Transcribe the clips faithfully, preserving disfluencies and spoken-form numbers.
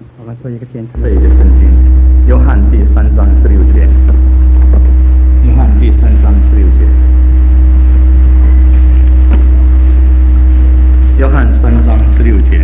我们做一个检查。 背一个圣经，约翰第三章十六节。约翰第三章十六节。约翰三章十六节。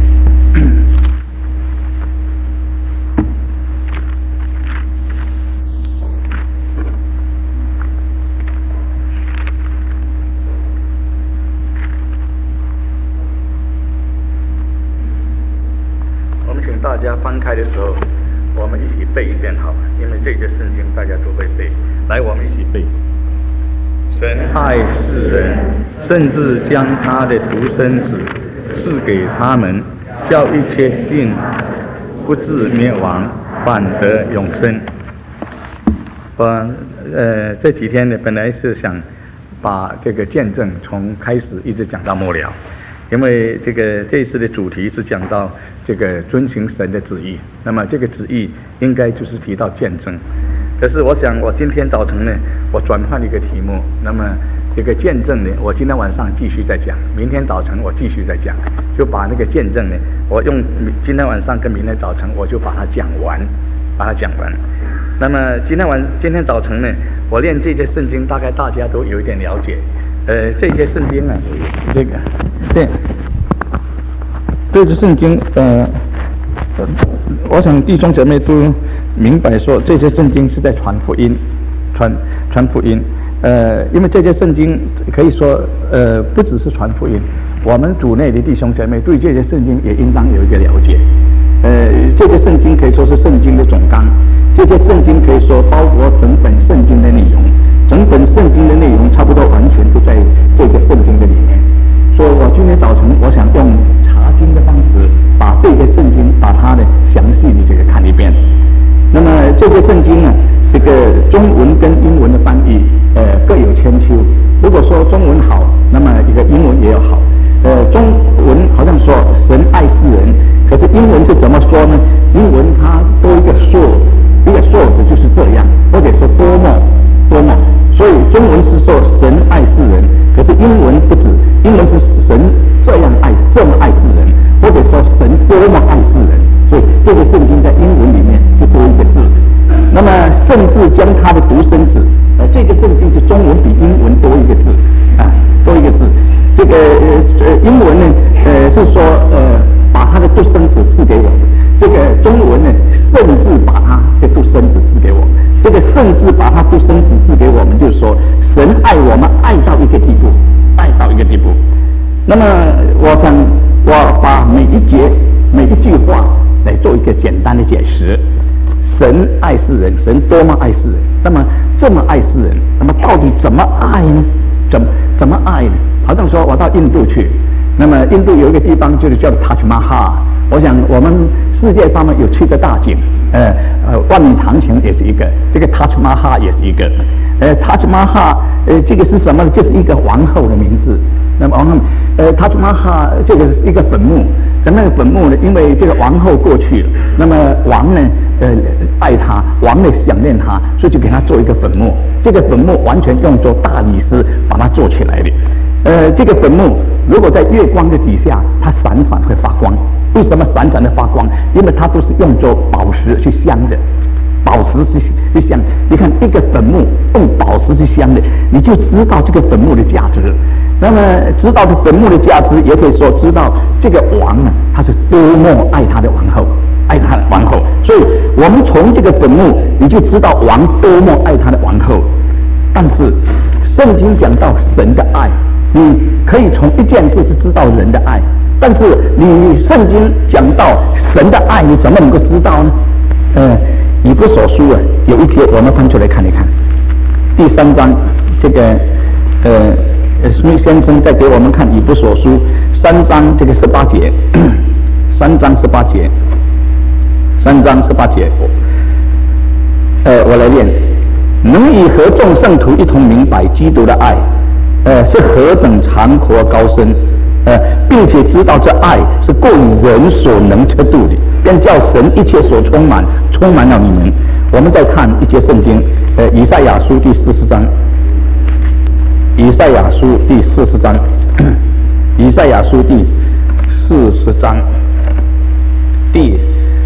大家翻开的时候，我们一起背一遍好，因为这节圣经大家都会背。来，我们一起背。神爱世人，甚至将他的独生子赐给他们，叫一切信不至灭亡，反得永生。我呃这几天呢，本来是想把这个见证从开始一直讲到末了。因为这个这一次的主题是讲到这个遵行神的旨意，那么这个旨意应该就是提到见证。可是我想我今天早晨呢，我转换一个题目，那么这个见证呢，我今天晚上继续再讲，明天早晨我继续再讲，就把那个见证呢，我用今天晚上跟明天早晨我就把它讲完，把它讲完。那么今天晚今天早晨呢，我念这些圣经，大概大家都有一点了解。呃，这些圣经啊，这个对，这些圣经，呃，我想弟兄姐妹都明白说，这些圣经是在传福音，传传福音。呃，因为这些圣经可以说，呃，不只是传福音，我们主内的弟兄姐妹对这些圣经也应当有一个了解。呃，这些圣经可以说是圣经的总纲，这些圣经可以说包括整本圣经的内容。整本圣经的内容差不多完全都在这个圣经的里面，所以我今天早晨我想用查经的方式，把这个圣经把它的详细的这个看一遍。那么这个圣经呢，这个中文跟英文的翻译，呃，各有千秋。如果说中文好，那么一个英文也要好。呃，中文好像说神爱世人，可是英文是怎么说呢？英文它多一个 so， 一个 so 就是这样，或者说多么多么。所以中文是说神爱世人，可是英文不止，英文是神这样爱，这么爱世人，或者说神多么爱世人。所以这个圣经在英文里面就多一个字。那么甚至将他的独生子，呃，这个圣经就中文比英文多一个字啊，多一个字。这个呃呃英文呢，呃是说呃把他的独生子赐给我们，这个中文呢甚至把他的独生子赐给我们。这个甚至把他独生子赐给我们，就是说神爱我们爱到一个地步，爱到一个地步。那么我想我把每一节每一句话来做一个简单的解释。神爱世人，神多么爱世人，那么这么爱世人，那么到底怎么爱呢？怎么怎么爱呢？好像说我到印度去，那么印度有一个地方就是叫 Taj Mahal， 我想我们世界上面有七个大景。呃呃，万里长城也是一个，这个 Taj Mahal 也是一个，呃 Taj Mahal 呃这个是什么呢？就是一个王后的名字。那么王后，呃 Taj Mahal 这个是一个坟墓，在那个坟墓呢，因为这个王后过去了，那么王呢，呃爱她，王呢想念她，所以就给她做一个坟墓。这个坟墓完全用作大理石把它做起来的。呃，这个坟墓如果在月光的底下，它闪闪会发光。为什么闪闪的发光？因为它都是用作宝石去镶的，宝石是去镶。你看一个坟墓用宝石去镶的，你就知道这个坟墓的价值。那么知道这坟墓的价值，也可以说知道这个王呢，他是多么爱他的王后，爱他的王后。所以我们从这个坟墓，你就知道王多么爱他的王后。但是圣经讲到神的爱，你可以从一件事就知道人的爱。但是你圣经讲到神的爱，你怎么能够知道呢？呃，以弗所书啊，有一节我们翻出来看一看，第三章，这个呃呃，史密先生在给我们看以弗所书三章这个十八节，三章十八节，三章十八节，呃，我来念，能以和众圣徒一同明白基督的爱，呃，是何等长阔高深。呃，并且知道这爱是过人所能测度的，便叫神一切所充满，充满了你们。我们再看一节圣经，呃，以赛亚书第四十章，以赛亚书第四十章，以赛亚书第四十章第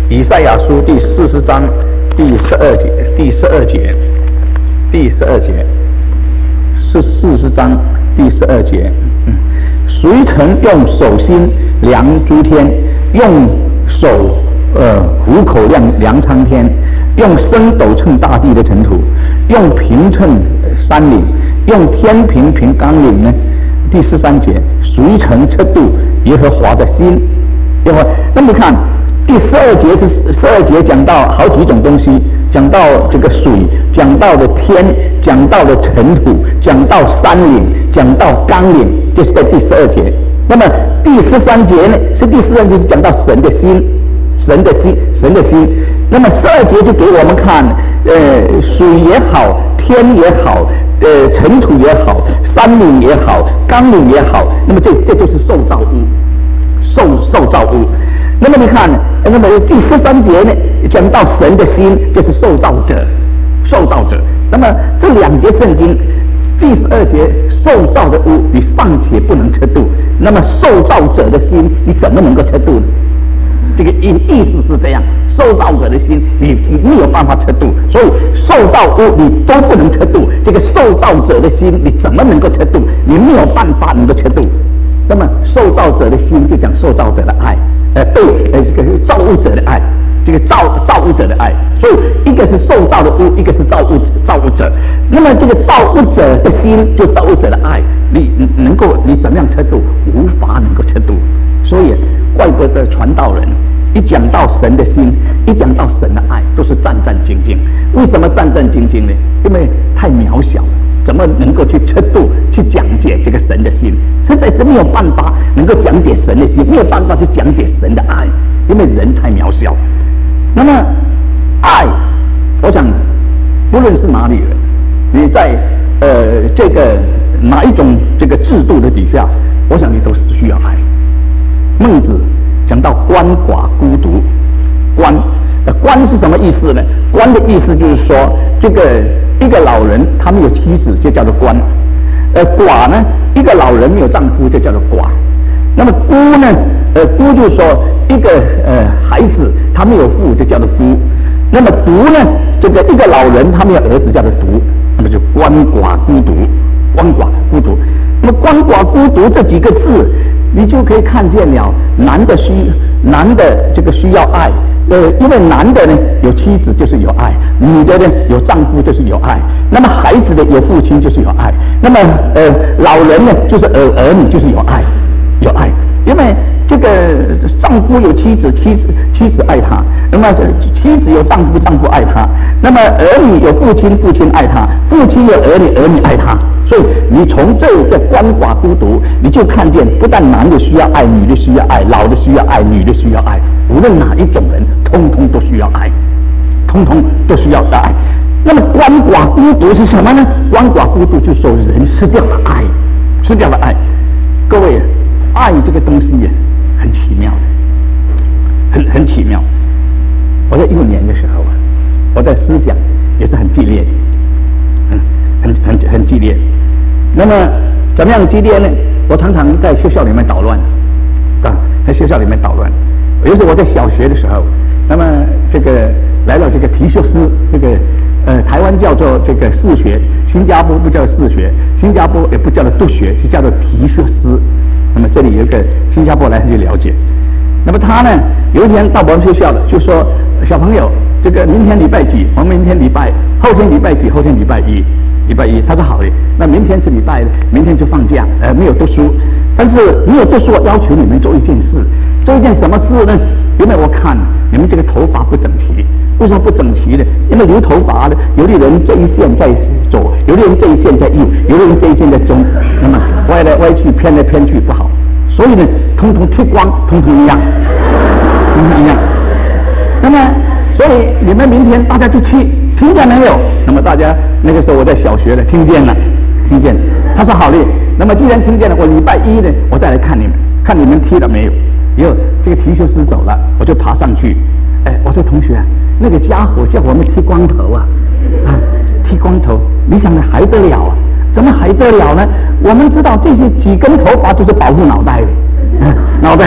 以赛亚书第四十章第十二节，第十二节，第十二节，是四十章第十二节。嗯，谁曾用手心量诸天，用手呃虎口量量苍天，用升斗称大地的尘土，用平称山岭，用天平平冈岭呢？第十三节，谁曾测度耶和华的心？耶和华，那么你看。第十二节是十二节讲到好几种东西，讲到这个水，讲到的天，讲到的尘土，讲到山岭，讲到冈岭，就是在第十二节。那么第十三节呢，是第十三节是讲到神的心，神的心，神的心。那么十二节就给我们看，呃，水也好，天也好，呃，尘土也好，山岭也好，冈岭也好，那么这这就是受造物，受受造物。那么你看，那么第十三节呢，讲到神的心，就是受造者，受造者。那么这两节圣经，第十二节受造的物，你尚且不能测度，那么受造者的心，你怎么能够测度呢？这个意意思是这样，受造者的心，你你没有办法测度，所以受造物你都不能测度，这个受造者的心，你怎么能够测度？你没有办法能够测度。那么受造者的心，就讲受造者的爱。呃，对，呃，这个造物者的爱，这个造造物者的爱，所以一个是受造的物，一个是造物造物者。那么这个造物者的心，就造物者的爱，你能够你怎么样测度？无法能够测度。所以外国的传道人一讲到神的心，一讲到神的爱，都是战战兢兢。为什么战战兢兢呢？因为太渺小了。怎么能够去测度、去讲解这个神的心？实在是没有办法能够讲解神的心，没有办法去讲解神的爱，因为人太渺小。那么，爱，我想，不论是哪里人，你在呃这个哪一种这个制度的底下，我想你都是需要爱。孟子讲到鳏寡孤独，鳏，呃，鳏是什么意思呢？鳏的意思就是说这个。一个老人他没有妻子就叫做鳏，呃寡呢，一个老人没有丈夫就叫做寡。那么孤呢，呃孤就是说一个呃孩子他没有父就叫做孤。那么独呢，这个一个老人他没有儿子叫做独，那么就鳏寡孤独，鳏寡孤独。那么鳏寡孤独这几个字，你就可以看见了，男的需男的这个需要爱。呃，因为男的呢有妻子就是有爱，女的呢有丈夫就是有爱，那么孩子的有父亲就是有爱，那么呃老人呢就是儿儿女就是有爱，有爱，因为这个丈夫有妻子，妻子妻子爱他，那么妻子有丈夫，丈夫爱他，那么儿女有父亲，父亲爱他，父亲有儿女，儿女爱他。所以你从这个鳏寡孤独，你就看见不但男的需要爱，女的需要爱，老的需要爱，女的需要爱，无论哪一种人，通通都需要爱，通通都需要爱。那么鳏寡孤独是什么呢？鳏寡孤独就是说人失掉了爱，失掉了爱。各位，爱这个东西很奇妙，很很奇妙。我在幼年的时候啊，我的思想也是很激烈的，嗯，很很很激烈。那么怎么样激烈呢？我常常在学校里面捣乱，啊，在学校里面捣乱。尤其我在小学的时候，那么这个来到这个提修斯，这个呃台湾叫做这个士学，新加坡不叫士学，新加坡也不叫做督学，是叫做提修斯。那么这里有一个新加坡来去了解。那么他呢，有一天到我们学校了，就说小朋友，这个明天礼拜几？我们明天礼拜，后天礼拜几？后天礼拜一。礼拜一，他说好的，那明天是礼拜，明天就放假，呃，没有读书。但是没有读书，我要求你们做一件事，做一件什么事呢？因为我看你们这个头发不整齐。为什么不整齐呢？因为留头发呢，有的人这一线在左，有的人这一线在右，有的人这一线在中，那么歪来歪去，偏来偏去不好。所以呢，通通剃光，通通一样，通通一样。那么，所以你们明天大家去剃。听见没有？那么大家那个时候我在小学了，听见了，听见。他说好嘞。那么既然听见了，我礼拜一呢，我再来看你们，看你们踢了没有。以后这个提修斯走了，我就爬上去。哎，我说同学，那个家伙叫我们剃光头啊，啊，剃光头，你想的还得了啊？怎么还得了呢？我们知道这些几根头发就是保护脑袋的，啊、脑袋。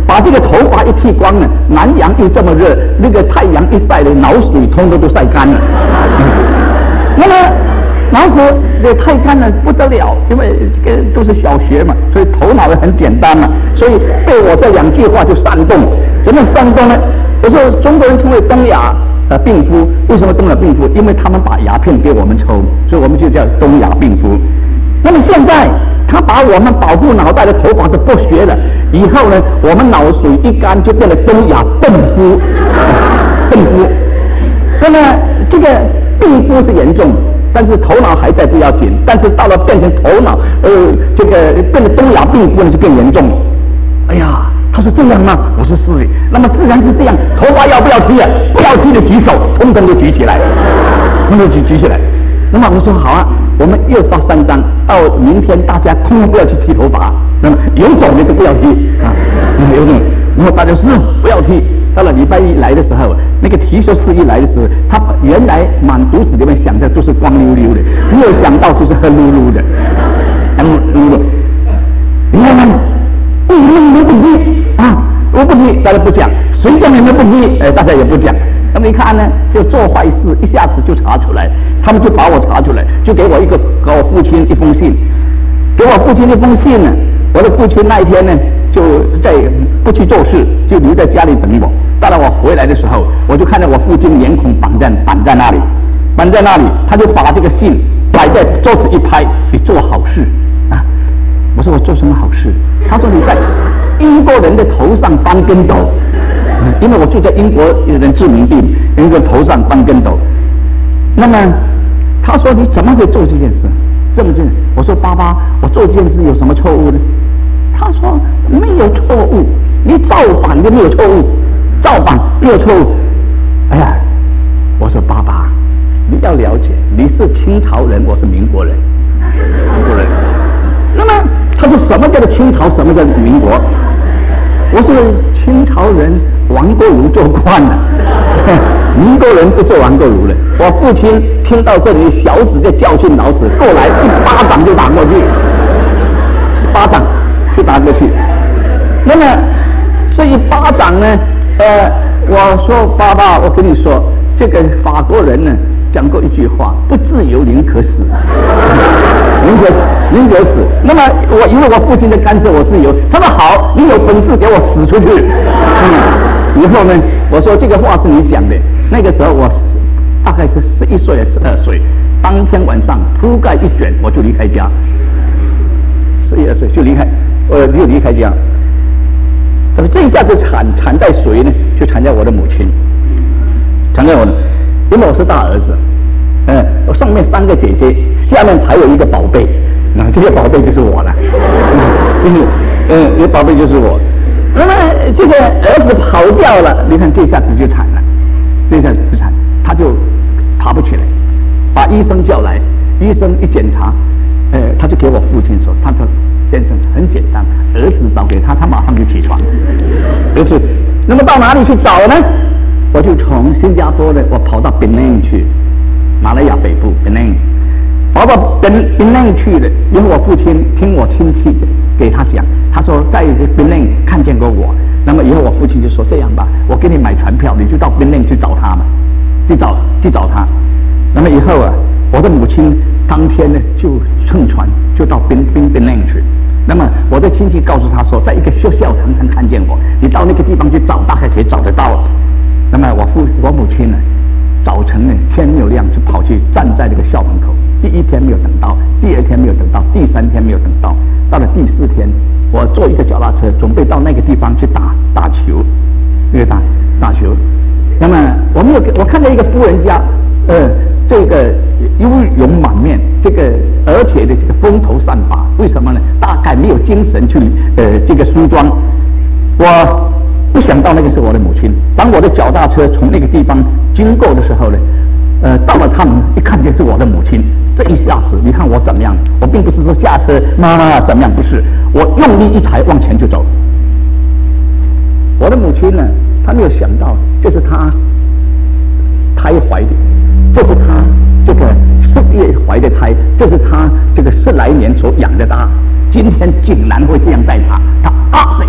把这个头发一剃光了，南阳又这么热，那个太阳一晒的脑水通通都晒干了。嗯、那么脑子这太干了不得了，因为这个都是小学嘛，所以头脑也很简单嘛，所以被我这两句话就煽动。怎么煽动呢？我说中国人称为东亚呃病夫，为什么东亚病夫？因为他们把鸦片给我们抽，所以我们就叫东亚病夫。那么现在他把我们保护脑袋的头发都剥削了，以后呢，我们脑水一干就变得东亚笨夫，笨夫。那么这个病夫是严重，但是头脑还在不要紧，但是到了变成头脑呃这个变得东亚病夫呢就更严重了。哎呀，他说这样吗？我说是。那么自然是这样，头发要不要剃啊？不要剃的举手，通通都举起来，通通举举起来。那么我说好啊，我们又发三张，到明天大家通通不要去剃头发，那么有种的都不要剃啊，有种。然后大家是不要剃。到了礼拜一来的时候，那个提修士一来的时候，他原来满肚子里面想的都是光溜溜的，没有想到就是黑噜噜的，黑噜噜的。你看看，为什么你们不剃啊？我不剃，大家不讲；谁叫你们不剃，哎，大家也不讲。那么一看呢，就做坏事，一下子就查出来，他们就把我查出来，就给我一个给我父亲一封信，给我父亲一封信呢。我的父亲那一天呢，就在不去做事，就留在家里等我。到了我回来的时候，我就看到我父亲脸孔绑在绑在那里，绑在那里，他就把这个信摆在桌子一拍，你做好事啊！我说我做什么好事？他说你在英国人的头上翻跟斗，嗯、因为我住在英国人殖民地，英国头上翻跟斗。那么他说你怎么会做这件事？这么近？我说爸爸，我做这件事有什么错误呢？他说没有错误，你造反就没有错误，造反没有错误。哎呀，我说爸爸，你要了解，你是清朝人，我是民国人，民国人。那么他说什么叫做清朝，什么叫做民国？我是清朝人，王国儒做惯了，民国人不做王国儒了。我父亲听到这里，小子就教训老子，过来一巴掌就打过去，一巴掌就打过去。那么这一巴掌呢，呃，我说爸爸，我跟你说，这个法国人呢讲过一句话：不自由宁可死，宁可死，宁可死。那么我因为我父亲的干涉，我自由。他说好，你有本事给我死出去。嗯，以后呢，我说这个话是你讲的。那个时候我大概是十一岁还是十二岁，当天晚上铺盖一卷，我就离开家。十一二岁就离开，呃，就离开家。那么这一下子产产在谁呢？就产在我的母亲，产在我的，因为我是大儿子，嗯、呃，我上面三个姐姐，下面才有一个宝贝，那这个宝贝就是我了，就是，嗯，这个宝贝就是我。那么这个儿子跑掉了，你看这下子就惨了，这下子就惨，他就爬不起来，把医生叫来，医生一检查，呃，他就给我父亲说，他说先生很简单，儿子找给他，他马上就起床。儿子，那么到哪里去找呢？我就从新加坡呢，我跑到槟榔去，马来亚北部槟榔，跑到槟槟榔去了。因为我父亲听我亲戚给他讲，他说在槟榔看见过我。那么以后我父亲就说这样吧，我给你买船票，你就到槟榔去找他嘛，去找去找他。那么以后啊，我的母亲当天呢就乘船就到槟槟槟榔去。那么我的亲戚告诉他说，在一个学校常常看见我，你到那个地方去找，大概可以找得到。那么我父我母亲呢，早晨呢天没有亮就跑去站在这个校门口。第一天没有等到，第二天没有等到，第三天没有等到，到了第四天，我坐一个脚踏车准备到那个地方去打打球，那个打打球。那么我没有我看到一个夫人家，呃，这个忧容满面，这个而且的这个风头散发，为什么呢？大概没有精神去呃这个梳妆。我不想到那个是我的母亲。当我的脚踏车从那个地方经过的时候呢，呃，到了他们一看见是我的母亲，这一下子你看我怎么样？我并不是说下车妈妈怎么样，不是，我用力一踩往前就走。我的母亲呢，她没有想到这是她胎怀的，这是她这个十月怀的胎，这是她这个十来年所养的大，今天竟然会这样待她，她啊的一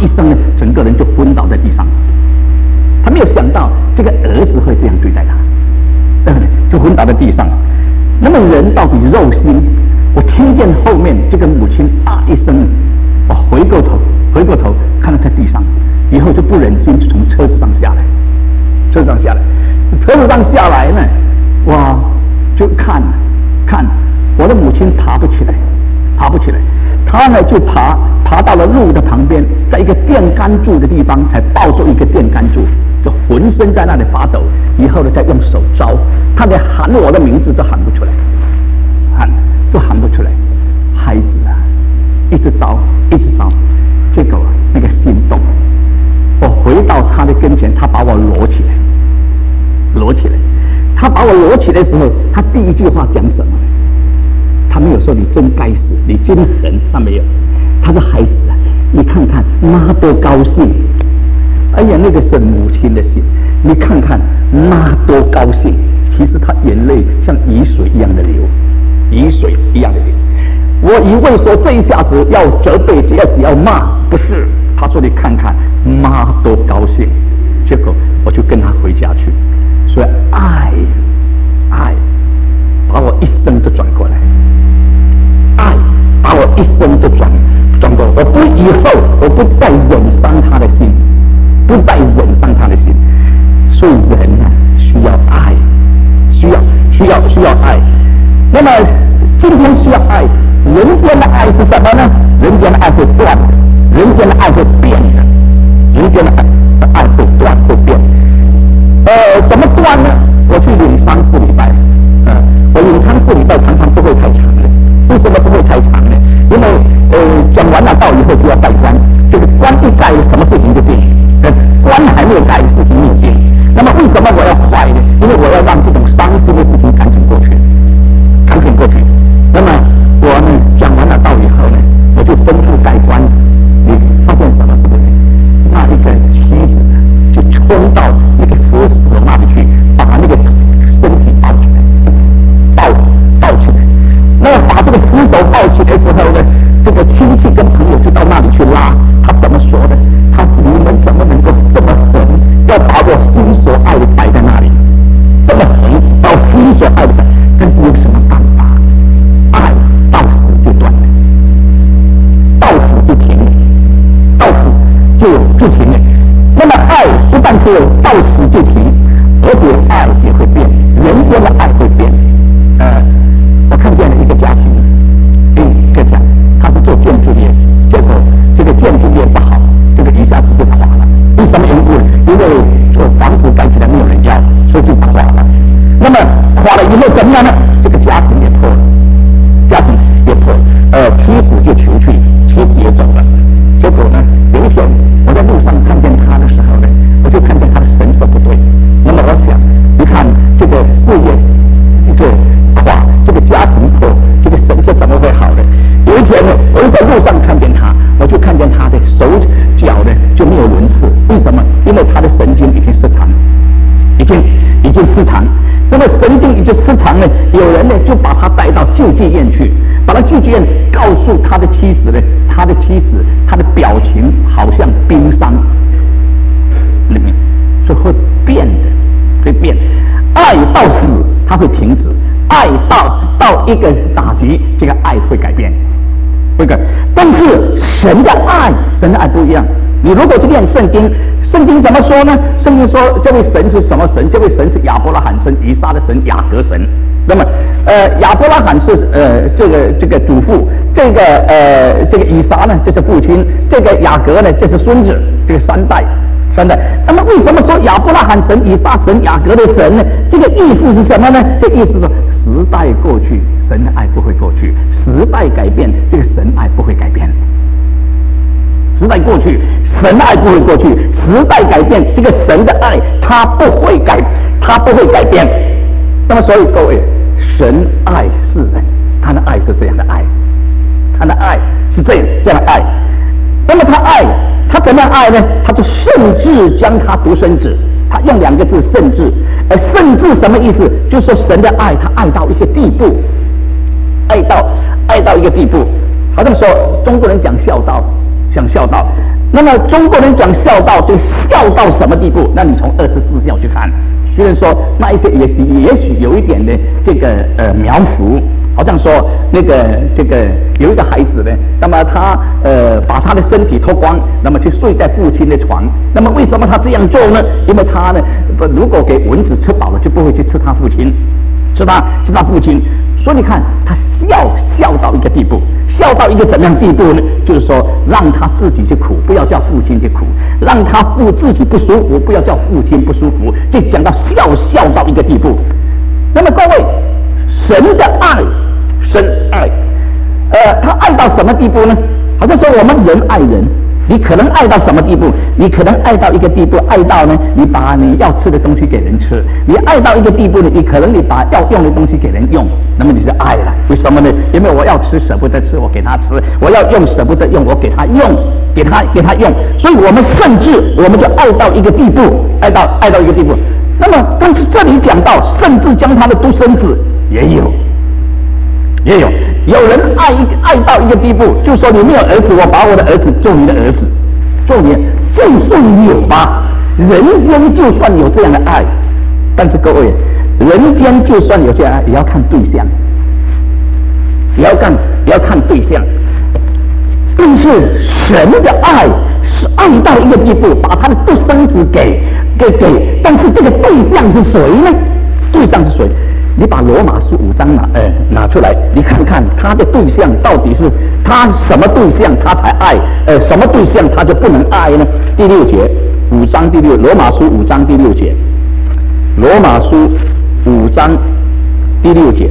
一声呢，整个人就昏倒在地上。他没有想到这个儿子会这样对待他，对不对？就昏倒在地上。那么人到底肉心？我听见后面这个母亲啊一声，我回过头，回过头看到在地上，以后就不忍心就从车子上下来，车子上下来，车子上下来呢，哇，就看看我的母亲爬不起来，爬不起来，他呢就爬爬到了路的旁边，在一个电杆柱的地方才抱住一个电杆柱，就浑身在那里发抖，以后呢再用手招，他连喊我的名字都喊不出来，喊都喊不出来。孩子啊，一直招一直招，结果那个心动，我回到他的跟前，他把我搂起来，搂起来，他把我搂起来的时候，他第一句话讲什么？他没有说你真该死，你真狠，他没有。他说孩子啊，你看看妈多高兴。哎呀，那个是母亲的心，你看看妈多高兴。其实他眼泪像雨水一样的流，雨水一样的流。我以为说这一下子要责备，这要是要骂，不是。他说你看看妈多高兴。结果我就跟他回家去，所以爱爱把我一生都转过来，爱把我一生都转转过来。我不以后我不再忍伤他的心，不再忍伤他的心。所以人啊需要爱，需要需要需要爱。那么今天需要爱，人间的爱是什么呢？人间的爱会断的，人间的爱会变的，人间的爱爱会断会变。呃，怎么断呢？我去领三四礼拜，呃，我领三四礼拜常常不会太长的。为什么不会太长呢？因为呃，讲完了道以后就要盖棺，这个棺一盖，什么事情就定。呃，棺还没有盖，事情没有定。那么为什么我要快呢？因为我要让这种伤心的事情赶紧过去，赶紧过去。那么我呢，讲完了道以后呢，我就吩咐盖棺。你发现什么事呢？那一个妻子就冲到那个尸首那里去，把那个身体抱起来，抱抱起来。那么把这个尸首抱起来的时候呢，这个亲戚跟朋友就到那里去拉。他怎么说的？他你们怎么能够这么狠，要把我心所爱的摆在那里？这么狠，把我心所爱的摆，但是有什么办法？爱到死就断了，到死就停了，到死就就停了。那么爱不但是到死就停，而且爱也会变，人间的爱会变。呃，我看见了一个家庭，一个家，他是做建筑业，结果这个建筑业不好，这个一下子就垮了。为什么缘故？因为这个房子盖起来没有人要，所以就垮了。那么垮了以后怎么样呢？这个家庭也破了，家庭也破了。呃，妻子就求去，妻子也走了。结果呢，有一天我在路上看见他的时候呢，我就看见他的神色不对。那么我想，你看这个事业这个垮，这个家庭破，这个神色怎么会好呢？有一天呢，我又在路上看见他，我就看见他的手脚呢就没有轮次。为什么？因为他的神经已经失常，已经已经失常。那么神经已经失常呢，有人呢就把他带到救济院去，把他救济院告诉他的妻子呢，他的妻子他的表情好像冰山里面，所以会变的，会变。爱到死它会停止，爱到到一个打击，这个爱会改变，会改。但是神的爱，神的爱不一样。你如果去念圣经，圣经怎么说呢？圣经说这位神是什么神？这位神是亚伯拉罕神、以撒的神、雅各神。那么，呃，亚伯拉罕是呃这个这个祖父，这个呃这个以撒呢，这是父亲，这个雅各呢，这是孙子，这个三代。三代。那么为什么说亚伯拉罕神、以撒神、雅各的神呢？这个意思是什么呢？这意思是说，时代过去，神的爱不会过去；时代改变，这个神爱不会改变。时代过去，神的爱不会过去；时代改变，这个神的爱它不会改，它不会改变。那么，所以各位，神爱世人，他的爱是这样的爱，他的爱是这样这样的爱。那么他爱，他怎么样爱呢？他就甚至将他独生子，他用两个字“甚至”。而甚至什么意思？就是说神的爱，他爱到一个地步，爱到爱到一个地步。好像说中国人讲孝道。讲孝道， 那么中国人讲孝道，就孝到什么地步？那你从二十四孝去看，虽然说那一些也许也许有一点的这个呃描述，好像说那个这个有一个孩子呢，那么他呃把他的身体脱光，那么去睡在父亲的床。那么为什么他这样做呢？因为他呢，如果给蚊子吃饱了，就不会去吃他父亲，吃他吃他父亲。所以你看，他孝孝到一个地步，孝到一个怎么样地步呢？就是说，让他自己去苦，不要叫父亲去苦；让他父自己不舒服，不要叫父亲不舒服。就讲到孝孝到一个地步。那么各位，神的爱，神爱，呃，他爱到什么地步呢？好像说我们人爱人。你可能爱到什么地步？你可能爱到一个地步，爱到呢，你把你要吃的东西给人吃；你爱到一个地步呢，你可能你把要用的东西给人用，那么你是爱了。为什么呢？因为我要吃舍不得吃，我给他吃；我要用舍不得用，我给他用，给他给他用。所以我们甚至我们就爱到一个地步，爱到爱到一个地步。那么，但是这里讲到，甚至将他的独生子也有。也有有人爱一个爱到一个地步，就说你没有儿子，我把我的儿子做你的儿子，做你，就算有吧，人间就算有这样的爱，但是各位，人间就算有这样的爱，也要看对象，也要看也要看对象。但是神的爱是爱到一个地步，把他的独生子给给给，但是这个对象是谁呢？对象是谁？你把罗马书五章拿呃拿出来，你看看他的对象到底是他什么对象他才爱，呃什么对象他就不能爱呢？第六节，五章第六，罗马书五章第六节，罗马书五章第六节，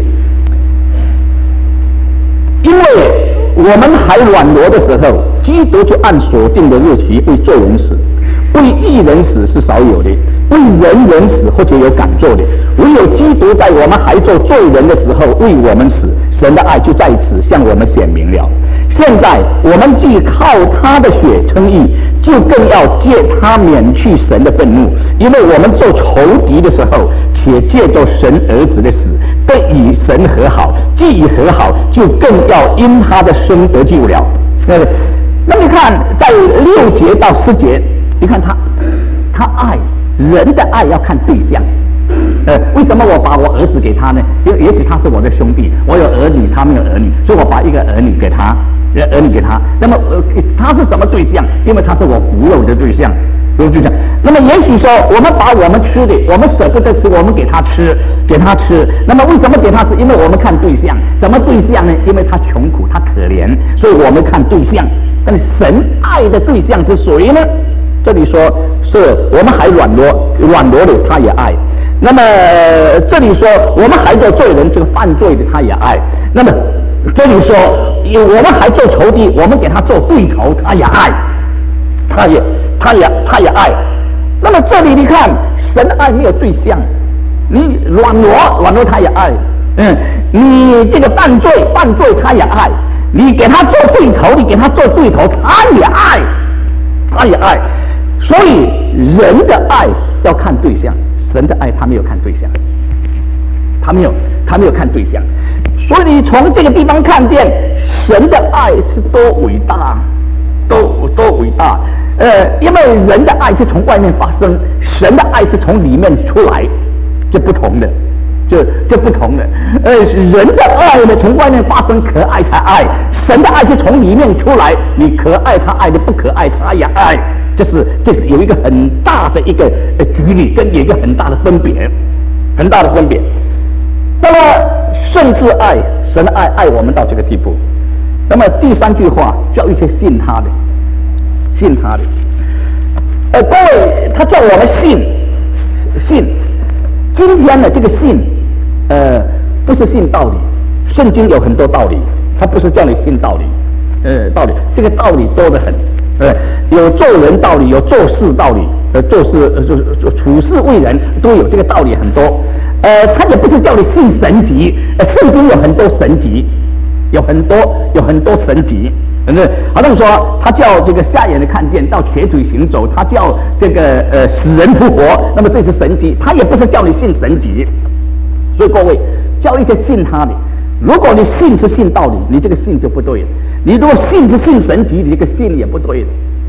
因为我们还软弱的时候，基督就按所定的日期为罪人死，为义人死是少有的，为人人死或者有敢做的，唯有基督在我们还做罪人的时候为我们死，神的爱就在此向我们显明了。现在我们既靠他的血称义，就更要借他免去神的愤怒，因为我们做仇敌的时候，且借着神儿子的死得与神和好，既已和好，就更要因他的生得救了。那那你看在六节到十节，你看他他爱人的爱要看对象。呃，为什么我把我儿子给他呢？因为也许他是我的兄弟，我有儿女，他没有儿女，所以我把一个儿女给他，儿女给他。那么，呃，他是什么对象？因为他是我骨肉的对象，骨肉对象。那么，也许说我们把我们吃的，我们舍不得吃，我们给他吃，给他吃。那么，为什么给他吃？因为我们看对象，怎么对象呢？因为他穷苦，他可怜，所以我们看对象。但是神爱的对象是谁呢？这里说是我们还软弱，软弱的他也爱。那么这里说我们还做罪人，这个犯罪的他也爱。那么这里说我们还做仇敌，我们给他做对头，他也爱，他也他也他也爱。那么这里你看，神爱没有对象，你软弱软弱他也爱，嗯，你这个犯罪犯罪他也爱，你给他做对头，你给他做对头，他也爱，他也爱。所以人的爱要看对象，神的爱他没有看对象，他没有他没有看对象。所以你从这个地方看见神的爱是多伟大，多多伟大。呃，因为人的爱是从外面发生，神的爱是从里面出来，这不同的，这这不同的。呃，人的爱呢从外面发生，可爱才爱；神的爱是从里面出来，你可爱他爱的，不可爱他也爱。这是这是有一个很大的一个呃距离，跟有一个很大的分别，很大的分别。那么甚至爱神的爱爱我们到这个地步。那么第三句话，叫一些信他的，信他的。呃，各位，他叫我们信，信。今天的这个信，呃，不是信道理。圣经有很多道理，它不是叫你信道理，呃，道理这个道理多得很。呃，有做人道理，有做事道理，呃，做事呃，就处事为人都有这个道理很多。呃，他也不是叫你信神迹，呃，圣经有很多神迹，有很多有很多神迹。嗯，好像说他叫这个瞎眼的看见，到瘸腿行走，他叫这个呃死人复活，那么这是神迹，他也不是叫你信神迹。所以各位，叫一些信他的。如果你信是信道理，你这个信就不对了；你如果信是信神迹，你这个信也不对了。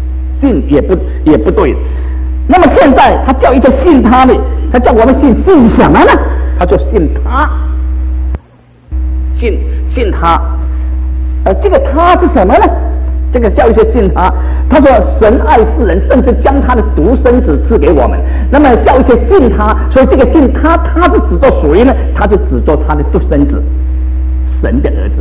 信也不也不对。那么现在他叫一个信他的，他叫我们信信什么呢？他就信他，信信他。呃，这个他是什么呢？这个叫一些信他。他说神爱世人，甚至将他的独生子赐给我们。那么叫一些信他，所以这个信他，他是指作谁呢？他就指作他的独生子，神的儿子。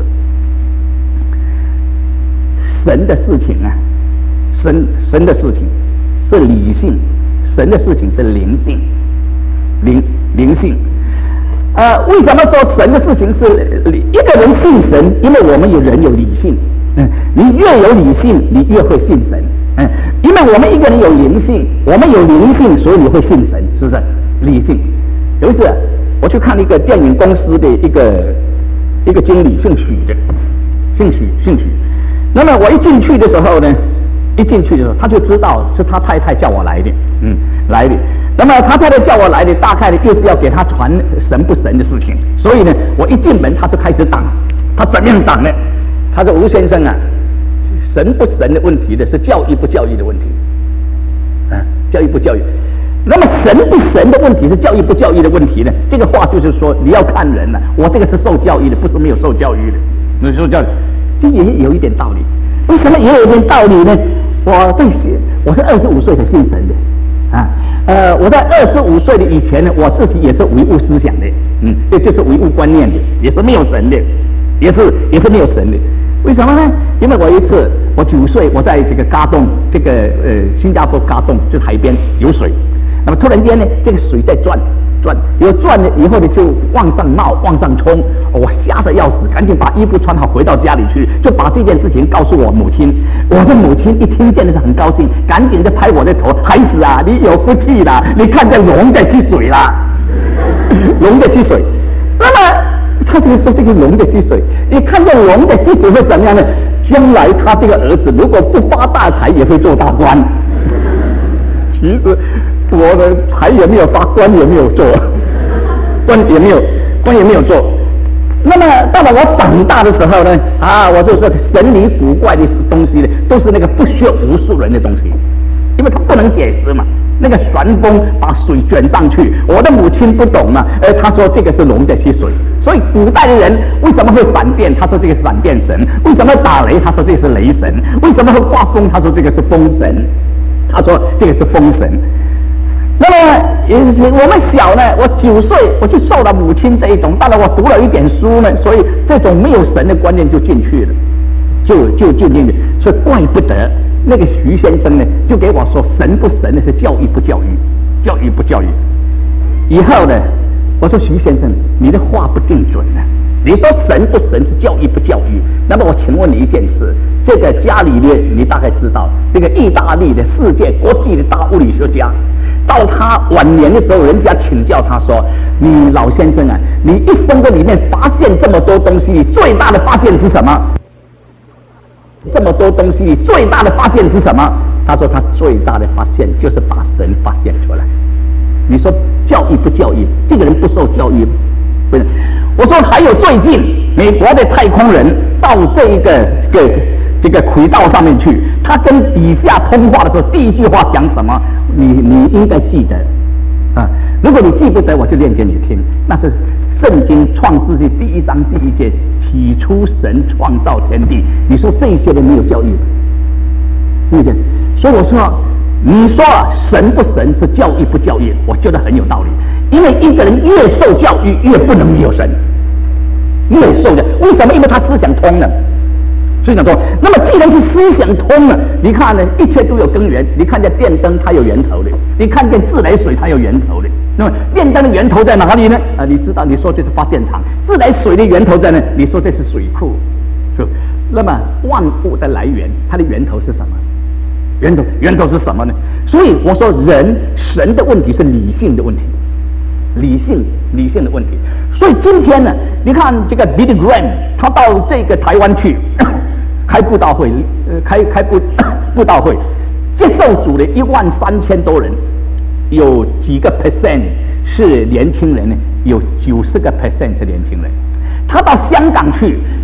神的事情啊，神神的事情是理性，神的事情是灵性，灵灵性。呃，为什么说神的事情是一个人信神？因为我们有人有理性。嗯，你越有理性，你越会信神。嗯，因为我们一个人有灵性，我们有灵性，所以你会信神，是不是？理性。有一次我去看一个电影公司的一个一个经理，姓许的，姓许，姓许。那么我一进去的时候呢，一进去的时候他就知道是他太太叫我来的，嗯，来的。那么他太太叫我来的，大概的就是要给他传神不神的事情。所以呢，我一进门他就开始挡，他怎么样挡呢？他说：“吴先生啊，神不神的问题的是教育不教育的问题，啊，教育不教育。那么神不神的问题是教育不教育的问题呢？这个话就是说你要看人了、啊。我这个是受教育的，不是没有受教育的。没有受教育，这也有一点道理。为什么也有一点道理呢？我这些我是二十五岁才信神的，啊，呃，我在二十五岁的以前呢，我自己也是唯物思想的，嗯，这就是唯物观念的，也是没有神的，也是也是没有神的。”为什么呢？因为我一次，我九岁，我在这个嘎洞，这个呃新加坡嘎洞，就海边有水，那么突然间呢，这个水在转转，有转了以后呢，就往上冒，往上冲，我吓得要死，赶紧把衣服穿好，回到家里去，就把这件事情告诉我母亲。我的母亲一听见的是很高兴，赶紧就拍我的头，孩子啊，你有福气了，你看见龙在吸水啦，龙在吸水，那么。他就说这个龙的吸水，你看见龙的吸水会怎么样呢？将来他这个儿子如果不发大财，也会做大官。其实我的财也没有发，官也没有做，官也没有，官也没有做。那么到了我长大的时候呢，啊，我就说神离古怪的东西呢，都是那个不学无术人的东西，因为他不能解释嘛。那个旋风把水卷上去，我的母亲不懂嘛，呃，他说这个是龙在吸水，所以古代的人为什么会闪电？他说这个是闪电神。为什么打雷？他说这个是雷神。为什么会刮风？他说这个是风神。他说这个是风神。那么也是我们小呢，我九岁我就受了母亲这一种，当然我读了一点书呢，所以这种没有神的观念就进去了，就就就进去，所以怪不得。那个徐先生呢，就给我说神不神的是教育不教育，教育不教育。以后呢，我说徐先生，你的话不定准呢、啊。你说神不神是教育不教育？那么我请问你一件事，这个伽利略你大概知道，这个意大利的世界国际的大物理学家，到他晚年的时候，人家请教他说：“你老先生啊，你一生的里面发现这么多东西，你最大的发现是什么？”这么多东西，你最大的发现是什么？他说他最大的发现就是把神发现出来。你说教育不教育？这个人不受教育，不是？我说还有最近美国的太空人到这一个这个这个轨道上面去，他跟底下通话的时候，第一句话讲什么？你你应该记得啊！如果你记不得，我就念给你听。那是圣经创世纪第一章第一节，起初神创造天地。你说这些人没有教育吗？对不对？所以我说，你说神不神是教育不教育，我觉得很有道理。因为一个人越受教育，越不能没有神。越受教，为什么？因为他思想通了。思想通，那么既然是思想通了，你看呢，一切都有根源。你看见电灯，它有源头的；你看见自来水，它有源头的。那么电灯的源头在哪里呢？啊，你知道，你说这是发电厂；自来水的源头在呢，你说这是水库。是，那么万物的来源，它的源头是什么？源头源头是什么呢？所以我说，人神的问题是理性的问题，理性理性的问题。所以今天呢，你看这个 Billy Graham， 他到这个台湾去开布道会，呃，开开布布道会，接受主的一万三千多人，有几个 percent 是年轻人呢？有九十个 percent 是年轻人。他到香港去，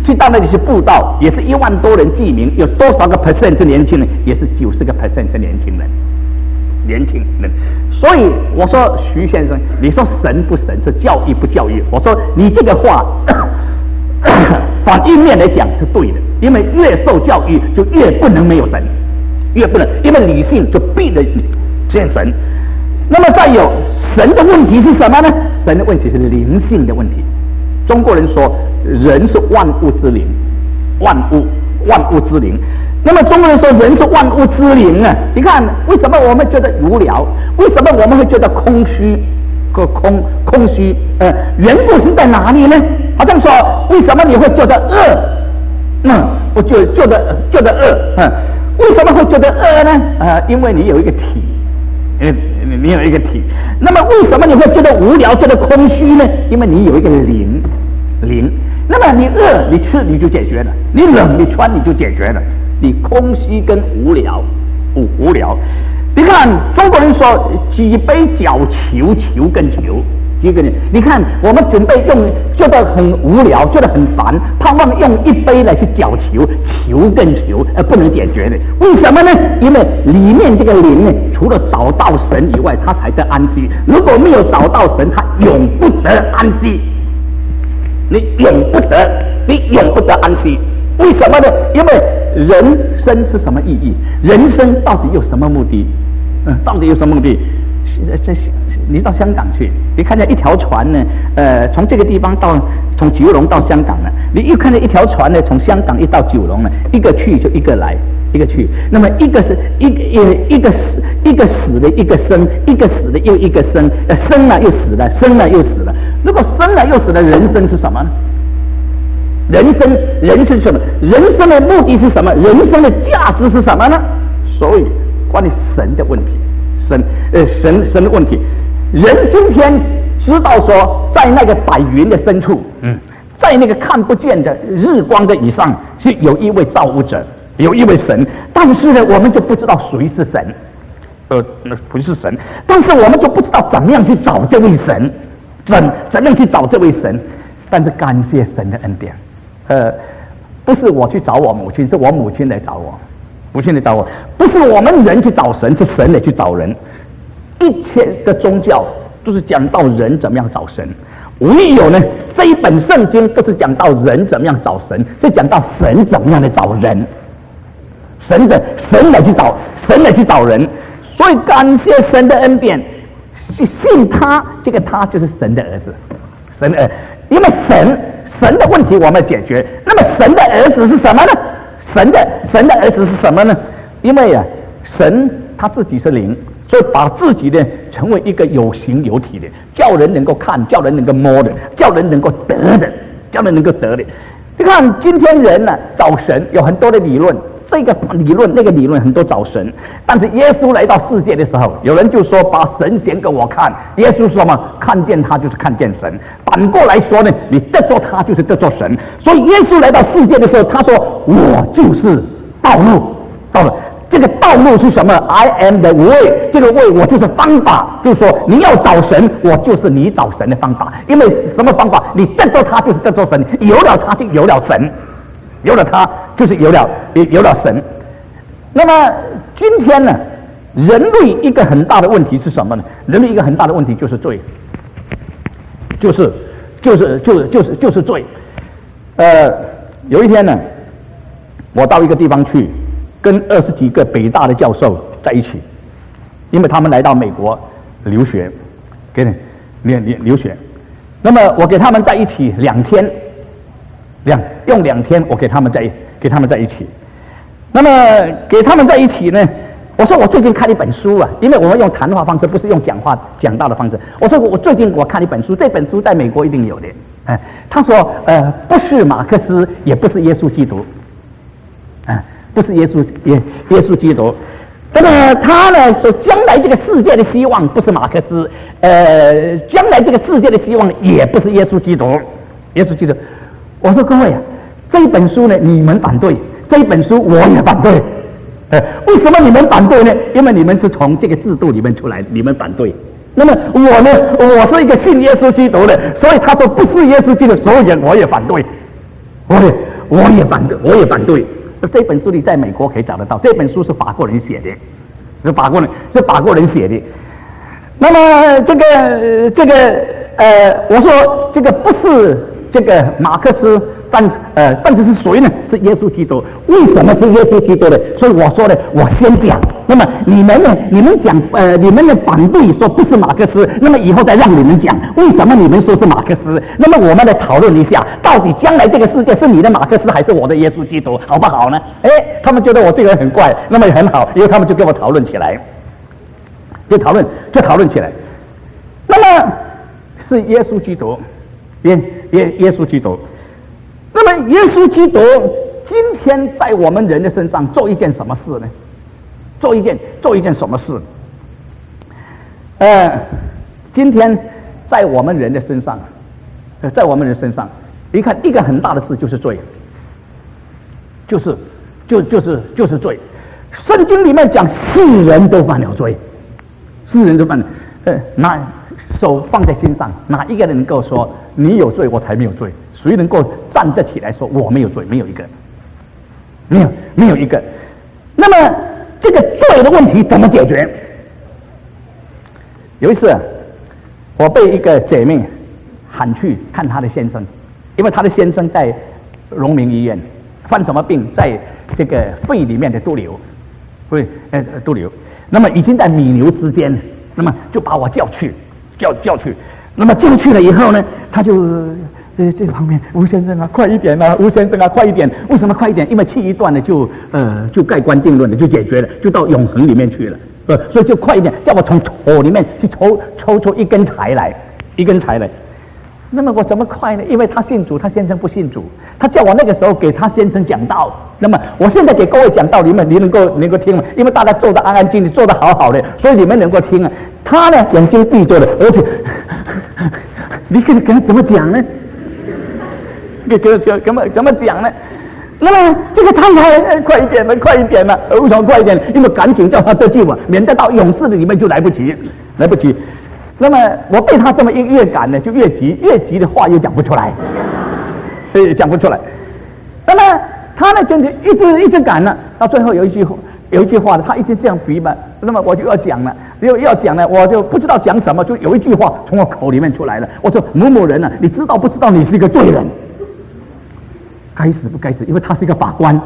去到那里去布道，也是一万多人记名，有多少个 percent 是年轻人？也是九十个 percent 是年轻人，年轻人。所以我说徐先生，你说神不神，是教育不教育？我说你这个话反一面来讲是对的，因为越受教育就越不能没有神，越不能，因为理性就逼着见神。那么再有神的问题是什么呢？神的问题是灵性的问题。中国人说人是万物之灵，万物万物之灵。那么中国人说人是万物之灵啊！你看为什么我们觉得无聊？为什么我们会觉得空虚？个空空虚，呃，缘故是在哪里呢？好像说为什么你会觉得饿？嗯，我就觉得觉得饿，嗯，为什么会觉得饿呢？呃，因为你有一个体，嗯，你有一个体。那么为什么你会觉得无聊、觉得空虚呢？因为你有一个灵，灵。那么你饿，你吃你就解决了；你冷，你穿你就解决了。你空虚跟无聊，无无聊。你看中国人说举杯浇求，求更求。一个人，你看我们准备用，觉得很无聊，觉得很烦，盼望用一杯来去搅求，求更求，而不能解决的。为什么呢？因为里面这个灵呢，除了找到神以外，他才得安息。如果没有找到神，他永不得安息。你永不得，你永不得安息。为什么呢？因为人生是什么意义？人生到底有什么目的？嗯，到底有什么目的？这你到香港去，你看见一条船呢，呃，从这个地方到从九龙到香港呢，你又看见一条船呢，从香港一到九龙呢，一个去就一个来，一个去。那么一个是一个一个死，一个死的，一个生，一个死的又一个生，呃，生了又死了，生了又死了。如果生了又死了，人生是什么呢？人生，人生是什么？人生的目的是什么？人生的价值是什么呢？所以，关于神的问题，神，呃，神神的问题，人今天知道说，在那个百云的深处，嗯，在那个看不见的日光的以上，是有一位造物者，有一位神。但是呢，我们就不知道谁是神，呃，不是神。但是我们就不知道怎么样去找这位神，怎怎样去找这位神。但是感谢神的恩典。呃，不是我去找我母亲，是我母亲来找我，母亲来找我，不是我们人去找神，是神来去找人。一切的宗教都是讲到人怎么样找神，唯有呢这一本圣经不是讲到人怎么样找神，是讲到神怎么样来找人，神的神来去找神来去找人。所以感谢神的恩典，信他，这个他就是神的儿子，神的儿，因为神。神的问题我们解决，那么神的儿子是什么呢？神的神的儿子是什么呢？因为啊，神他自己是灵，所以把自己呢成为一个有形有体的，叫人能够看，叫人能够摸的，叫人能够得的，叫人能够得的。你看今天人呢、啊、找神有很多的理论，这个理论那个理论很多找神，但是耶稣来到世界的时候，有人就说把神显给我看，耶稣说什么？看见他就是看见神。反过来说呢，你得着他就是得着神。所以耶稣来到世界的时候，他说我就是道路，道路。这个道路是什么 ？I am the way， 这个 way 我就是方法，就是说你要找神，我就是你找神的方法。因为什么方法？你得着他就是得着神，有了他就有了神，有了他就是有了有了神。那么今天呢，人类一个很大的问题是什么呢？人类一个很大的问题就是罪，就是就是就是就是就是罪。呃，有一天呢，我到一个地方去。跟二十几个北大的教授在一起，因为他们来到美国留学，给你留留学。那么我给他们在一起两天，两用两天，我给他们在给他们在一起。那么给他们在一起呢，我说我最近看一本书啊，因为我们用谈话方式，不是用讲话讲道的方式。我说我最近我看一本书，这本书在美国一定有的。哎，他说呃，不是马克思，也不是耶稣基督，啊。不是耶稣耶耶稣基督，那么他呢说将来这个世界的希望不是马克思，呃，将来这个世界的希望也不是耶稣基督，耶稣基督。我说各位啊，这一本书呢你们反对，这一本书我也反对，呃，为什么你们反对呢？因为你们是从这个制度里面出来，你们反对。那么我呢，我是一个信耶稣基督的，所以他说不是耶稣基督，所以我也反对，我也。 我也反对，我也反对。这本书你在美国可以找得到，这本书是法国人写的，是法国人是法国人写的。那么这个这个呃，我说这个不是这个马克思。但呃，但是是谁呢？是耶稣基督。为什么是耶稣基督呢？所以我说呢，我先讲。那么你们呢？你们讲呃，你们的反对说不是马克思，那么以后再让你们讲为什么你们说是马克思。那么我们来讨论一下，到底将来这个世界是你的马克思还是我的耶稣基督，好不好呢？哎，他们觉得我这个人很怪，那么也很好，因为他们就跟我讨论起来，就讨论就讨论起来。那么是耶稣基督，耶耶耶稣基督。那么耶稣基督今天在我们人的身上做一件什么事呢？做一件做一件什么事？呃，今天在我们人的身上，在我们人身上，你看一个很大的事就是罪，就是就就是就是罪。圣经里面讲，世人都犯了罪，世人都犯了。呃，拿手放在心上，哪一个人能够说你有罪，我才没有罪？谁能够站得起来说我没有罪？没有一个，没有没有一个。那么这个罪的问题怎么解决？有一次，我被一个姐妹喊去看她的先生，因为她的先生在荣民医院犯什么病，在这个肺里面的毒瘤，会呃毒瘤，那么已经在弥留之间，那么就把我叫去，叫叫去，那么叫去了以后呢，他就。呃，这个旁边，吴先生啊，快一点啊！吴先生啊，快一点！为什么快一点？因为气一断了就，就呃，就盖棺定论了，就解决了，就到永恒里面去了。呃，所以就快一点，叫我从土里面去抽抽出一根柴来，一根柴来。那么我怎么快呢？因为他信主，他先生不信主。他叫我那个时候给他先生讲道。那么我现在给各位讲道，你们你能够能够听吗？因为大家坐得安安静静，坐得好好的，所以你们能够听啊。他呢，眼睛闭着的，而且你跟跟他怎么讲呢？给给给怎么怎么讲呢？那么这个太太、哎、快一点了，快一点了！为什么快一点？因为赶紧叫他得救啊，免得到勇士里面就来不及，来不及。那么我被他这么一越赶呢，就越急，越急的话又讲不出来，呃，讲不出来。那么他呢，就是一直一直赶呢，到最后有一句话，有一句话呢，他一直这样逼嘛，那么我就要讲了，要要讲呢，我就不知道讲什么，就有一句话从我口里面出来了，我说某某人啊，你知道不知道你是一个罪人？该死不该死，因为他是一个法官。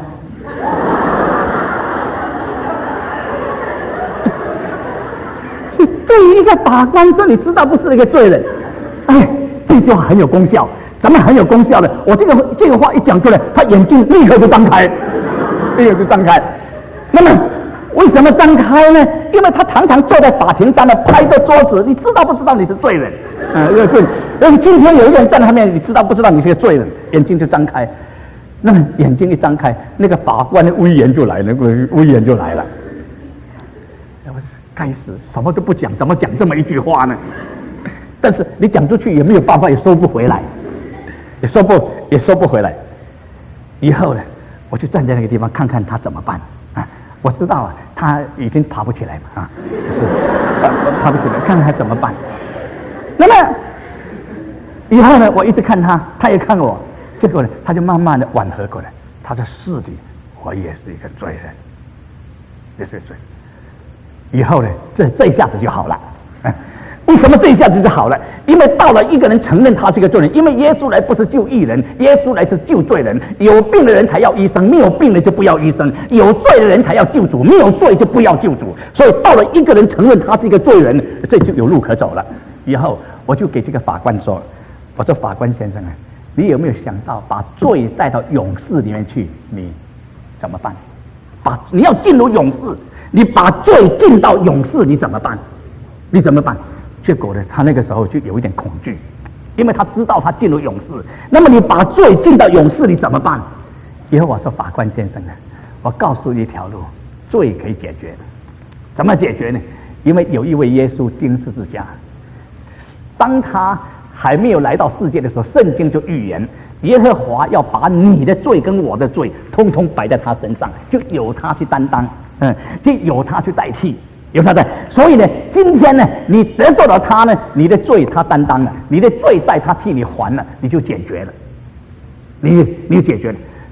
对于一个法官说，你知道不是一个罪人？哎，这句话很有功效。怎么很有功效的？我这个这个话一讲出来，他眼睛立刻就张开，立刻就张开。那么为什么张开呢？因为他常常坐在法庭上面拍着桌子，你知道不知道你是罪人？嗯，这个罪。但是今天有一个人站在后面，你知道不知道你是个罪人？眼睛就张开。那么眼睛一张开，那个法官的威严就来了，威严就来了。该死，什么都不讲，怎么讲这么一句话呢？但是你讲出去也没有办法，也收不回来，也收不也收不回来。以后呢，我就站在那个地方看看他怎么办啊！我知道啊，他已经爬不起来嘛啊，是、啊、爬不起来，看看他怎么办。那么以后呢，我一直看他，他也看我。结果呢，他就慢慢的缓和过来。他的视力，我也是一个罪人，也是罪。以后呢，这这一下子就好了。哎，为什么这一下子就好了？因为到了一个人承认他是一个罪人，因为耶稣来不是救义人，耶稣来是救罪人。有病的人才要医生，没有病的就不要医生；有罪的人才要救主，没有罪就不要救主。所以到了一个人承认他是一个罪人，这就有路可走了。以后我就给这个法官说：“我说法官先生啊。”你有没有想到把罪带到勇士里面去？你怎么办？把你要进入勇士，你把罪进到勇士，你怎么办？你怎么办？结果呢，他那个时候就有一点恐惧，因为他知道他进入勇士。那么你把罪进到勇士，你怎么办？以后我说法官先生呢，我告诉你一条路，罪可以解决的。怎么解决呢？因为有一位耶稣钉十字架，当他还没有来到世界的时候，圣经就预言耶和华要把你的罪跟我的罪通通摆在他身上，就由他去担当，嗯，就由他去代替，由他代。所以呢，今天呢，你得罪了他呢，你的罪他担当了，你的罪在他替你还了，你就解决了，你你就解决了。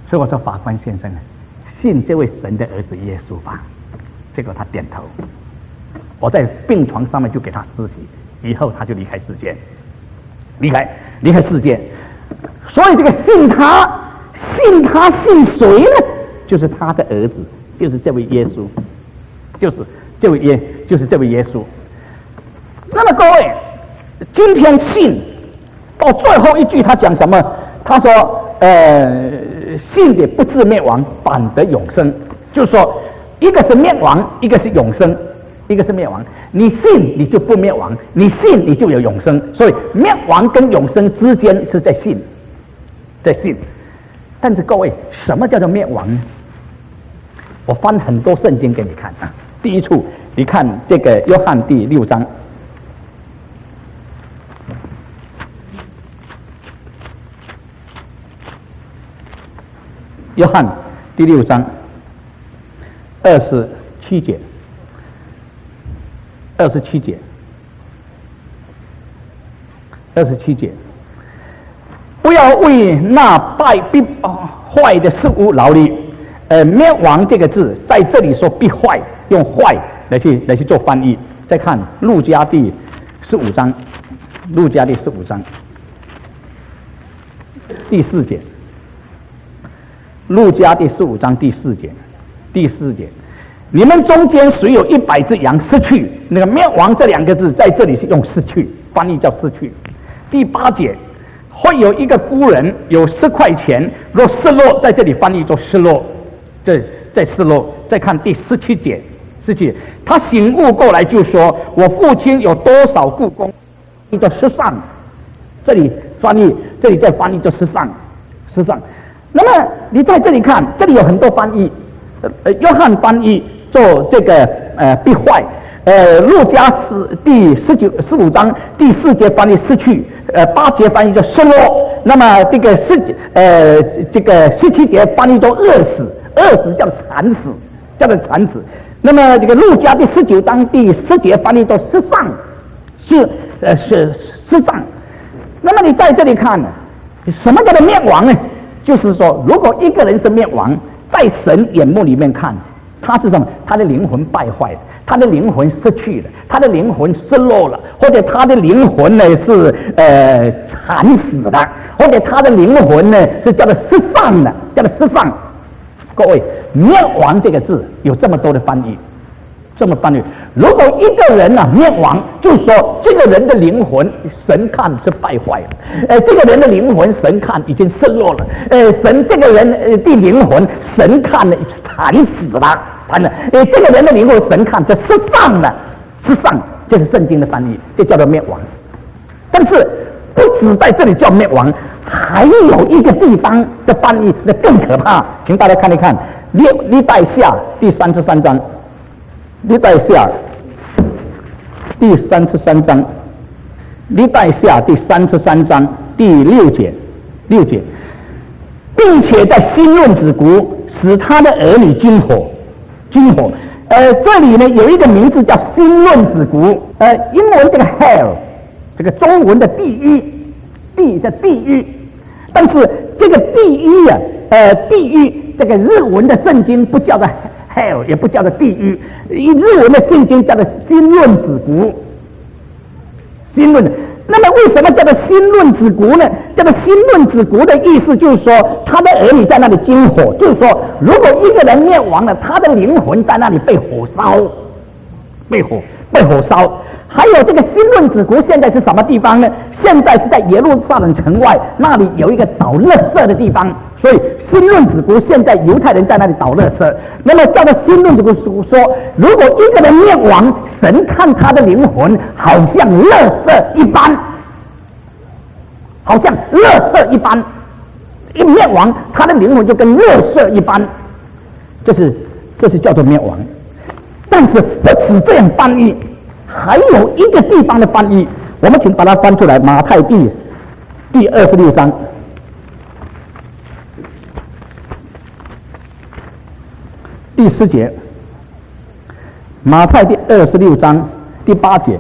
所以我说法官先生啊，信这位神的儿子耶稣吧。结果他点头，我在病床上面就给他施洗，以后他就离开世界，离开离开世界。所以这个信他信他信谁呢？就是他的儿子，就是这位耶稣，就是这位耶就是这位耶稣。那么各位，今天信到最后一句他讲什么？他说呃信的不至灭亡，反得永生。就是说一个是灭亡，一个是永生，一个是灭亡。你信你就不灭亡，你信你就有永生。所以灭亡跟永生之间是在信，在信。但是各位，什么叫做灭亡呢？我翻很多圣经给你看啊。第一处，你看这个约翰第六章，约翰第六章二十七节，二十七节，二十七节，不要为那败必坏的事物劳力。呃，灭亡这个字在这里说必坏，用坏来去来去做翻译。再看路加第十五章，路加第十五章第四节，路加第十五章第四节，第四节，你们中间谁有一百只羊失去？那个灭亡这两个字在这里是用失去，翻译叫失去。第八节，会有一个夫人有十块钱，若失落，在这里翻译作失落。这在失落。再看第十七节，十七节，他醒悟过来就说：“我父亲有多少故宫？”一个失上，这里翻译，这里再翻译就失上，失上。那么你在这里看，这里有很多翻译，呃，约翰翻译做这个呃必坏，呃，路加是第十九十五章第四节翻译失去，呃，八节翻译就失落。那么这个十呃这个十七节翻译作饿死。饿死叫惨死，叫做惨死。那么这个路加第十九章第十节翻译到失丧，是呃是失丧。那么你在这里看呢，什么叫做灭亡呢？就是说，如果一个人是灭亡，在神眼目里面看，他是什么？他的灵魂败坏了，他的灵魂失去了，他的灵魂失落了，或者他的灵魂呢是呃惨死的，或者他的灵魂呢是叫做失丧的，叫做失丧。各位，灭亡这个字有这么多的翻译，这么翻译。如果一个人啊灭亡，就是说这个人的灵魂神看是败坏了，呃，这个人的灵魂神看已经失落了，呃，神这个人的灵魂神看呢惨死了，惨了，呃，这个人的灵魂神看这失丧了，失丧，这是圣经的翻译，这叫做灭亡。但是不止在这里叫灭亡，还有一个地方的翻译那更可怕，请大家看一看，历历代下第三十三章，历代下第三十三章，历代下第三十三章第六节，六节，并且在新论子谷使他的儿女经火，经火。呃，这里呢有一个名字叫新论子谷，呃，英文这个 hell。这个中文的地狱，地的地狱，但是这个地狱啊，呃，地狱这个日文的圣经不叫做 hell， 也不叫做地狱，日文的圣经叫做新论子谷，新论。那么为什么叫做新论子谷呢？叫做新论子谷的意思就是说，他的儿女在那里经火，就是说，如果一个人灭亡了，他的灵魂在那里被火烧，被火被火烧。还有这个新论子谷现在是什么地方呢？现在是在耶路撒冷城外，那里有一个倒垃圾的地方，所以新论子谷现在犹太人在那里倒垃圾。那么叫做新论子谷说，如果一个人灭亡，神看他的灵魂好像垃圾一般，好像垃圾一般，一灭亡，他的灵魂就跟垃圾一般，这是这是叫做灭亡。但是不止这样翻译。还有一个地方的翻译，我们请把它翻出来，马太第第二十六章，第十节，马太第二十六章第八节，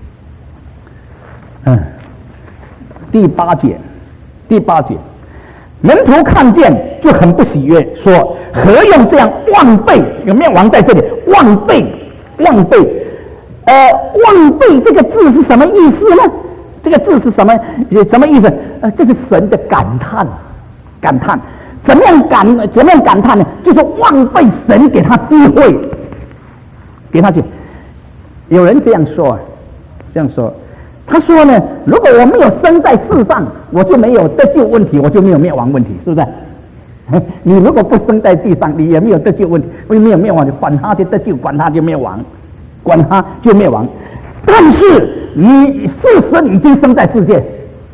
嗯，第八节，第八节，门徒看见就很不喜悦，说何用这样妄背？有灭亡在这里，妄背，妄背，呃，妄背这个字是什么意思呢？这个字是什么？什么意思？呃，这是神的感叹，感叹。怎么样感？怎么样感叹呢？就是妄背神给他机会，给他去。有人这样说，这样说，他说呢，如果我没有生在世上，我就没有得救问题，我就没有灭亡问题，是不是？你如果不生在地上，你也没有得救问题，没有灭亡，就管他就得救，管他就灭亡，管他就灭亡。但是你事实已经生在世界，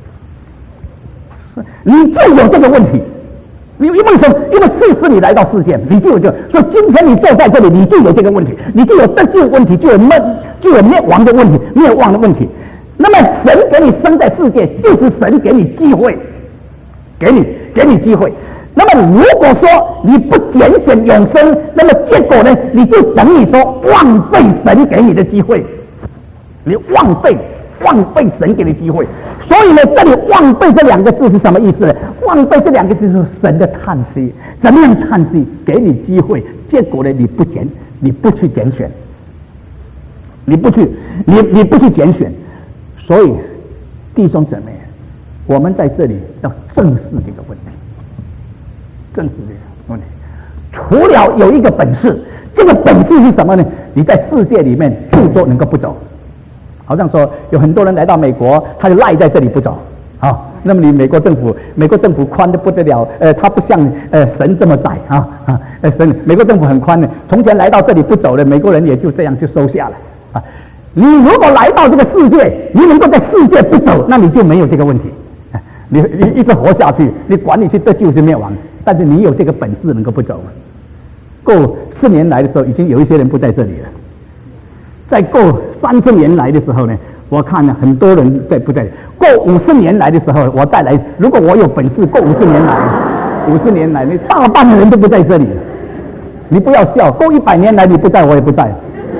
你就有这个问题。你因为什么？因为事实你来到世界，你就有这个。所以今天你坐在这里，你就有这个问题，你就有得救问题，就有灭就有灭亡的问题，灭亡的问题。那么神给你生在世界，就是神给你机会，给你给你机会。那么如果说你不拣选永生，那么结果呢？你就等于说枉费神给你的机会，你枉费枉费神给你机会。所以呢，这里枉费这两个字是什么意思呢？枉费这两个字是神的叹息，怎么样叹息？给你机会，结果呢，你不拣，你不去拣选，你不去，你你不去拣选。所以弟兄姊妹，我们在这里要正视这个问题。正是这个问题，除了有一个本事，这个本事是什么呢？你在世界里面就说能够不走，好像说有很多人来到美国，他就赖在这里不走啊。那么你美国政府，美国政府宽的不得了，呃，他不像呃神这么窄啊啊，呃神，美国政府很宽的，从前来到这里不走的美国人也就这样就收下了啊。你如果来到这个世界，你能够在世界不走，那你就没有这个问题。你你一直活下去，你管你去得救是灭亡，但是你有这个本事能够不走。过四年来的时候，已经有一些人不在这里了。在过三十年来的时候呢，我看了很多人在不在。过五十年来的时候，我再来，如果我有本事，过五十年来，五十年来，你大半的人都不在这里。你不要笑，过一百年来你不在，我也不在，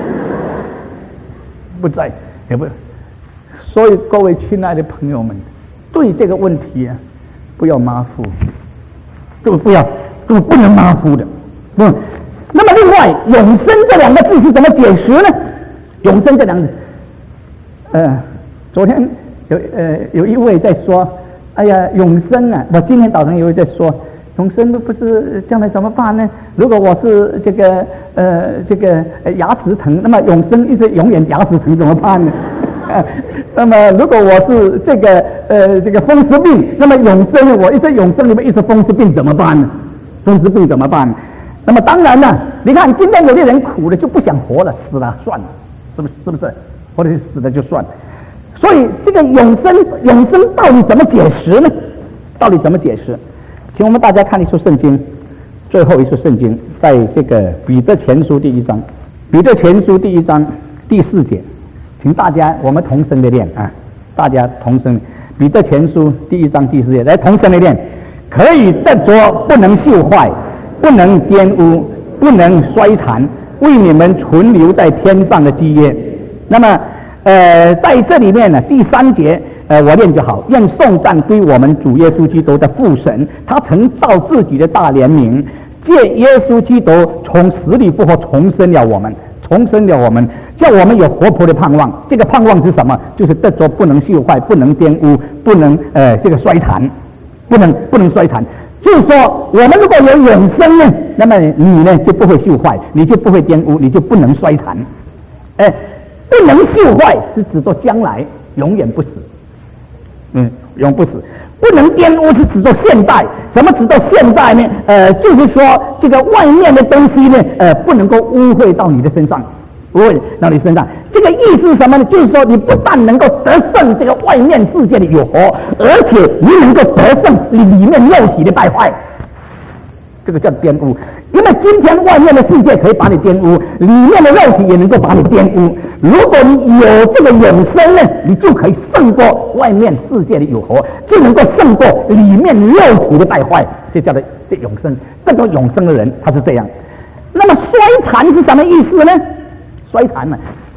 不在也不。所以各位亲爱的朋友们。对这个问题啊，不要马虎，就不要，就不能马虎的。嗯，那么另外，永生这两个字是怎么解释呢？永生这两个字，呃，昨天有呃有一位在说，哎呀，永生啊，我今天早上有一位在说，永生不是将来怎么办呢？如果我是这个呃这个呃牙齿疼，那么永生一直永远牙齿疼怎么办呢？那么如果我是这个呃这个风湿病，那么永生我一直永生里面一直风湿病怎么办呢？风湿病怎么办？那么当然了，你看今天有些人苦了就不想活了，死了算了，是不是？是不是？或者是死了就算了。所以这个永生永生到底怎么解释呢？到底怎么解释？请我们大家看一处圣经，最后一处圣经，在这个彼得前书第一章，彼得前书第一章第四节。请大家我们同声的念啊，大家同声。彼得前书第一章第四节，来同声的念，可以得着不能朽坏，不能玷污，不能衰残，为你们存留在天上的基业。那么呃在这里面呢，第三节呃我念就好，愿颂赞归我们主耶稣基督的父神，他曾照自己的大怜悯，借耶稣基督从死里复活，重生了我们，重生了我们。叫我们有活泼的盼望，这个盼望是什么？就是得着不能朽坏，不能玷污，不能呃这个衰残，不能不能衰残。就是说，我们如果有永生呢，那么你呢就不会朽坏，你就不会玷污，你就不能衰残。哎，不能朽坏是指着将来永远不死，嗯，永不死。不能玷污是指着现代，什么指着现代呢？呃，就是说这个外面的东西呢，呃，不能够污秽到你的身上。不会到你身上，这个意思是什么呢？就是说，你不但能够得胜这个外面世界的有活，而且你能够得胜你里面肉体的败坏，这个叫玷污。因为今天外面的世界可以把你玷污，里面的肉体也能够把你玷污。如果你有这个永生呢，你就可以胜过外面世界的有活，就能够胜过里面肉体的败坏，这叫做这永生。这个永生的人他是这样。那么衰残是什么意思呢？衰残呢，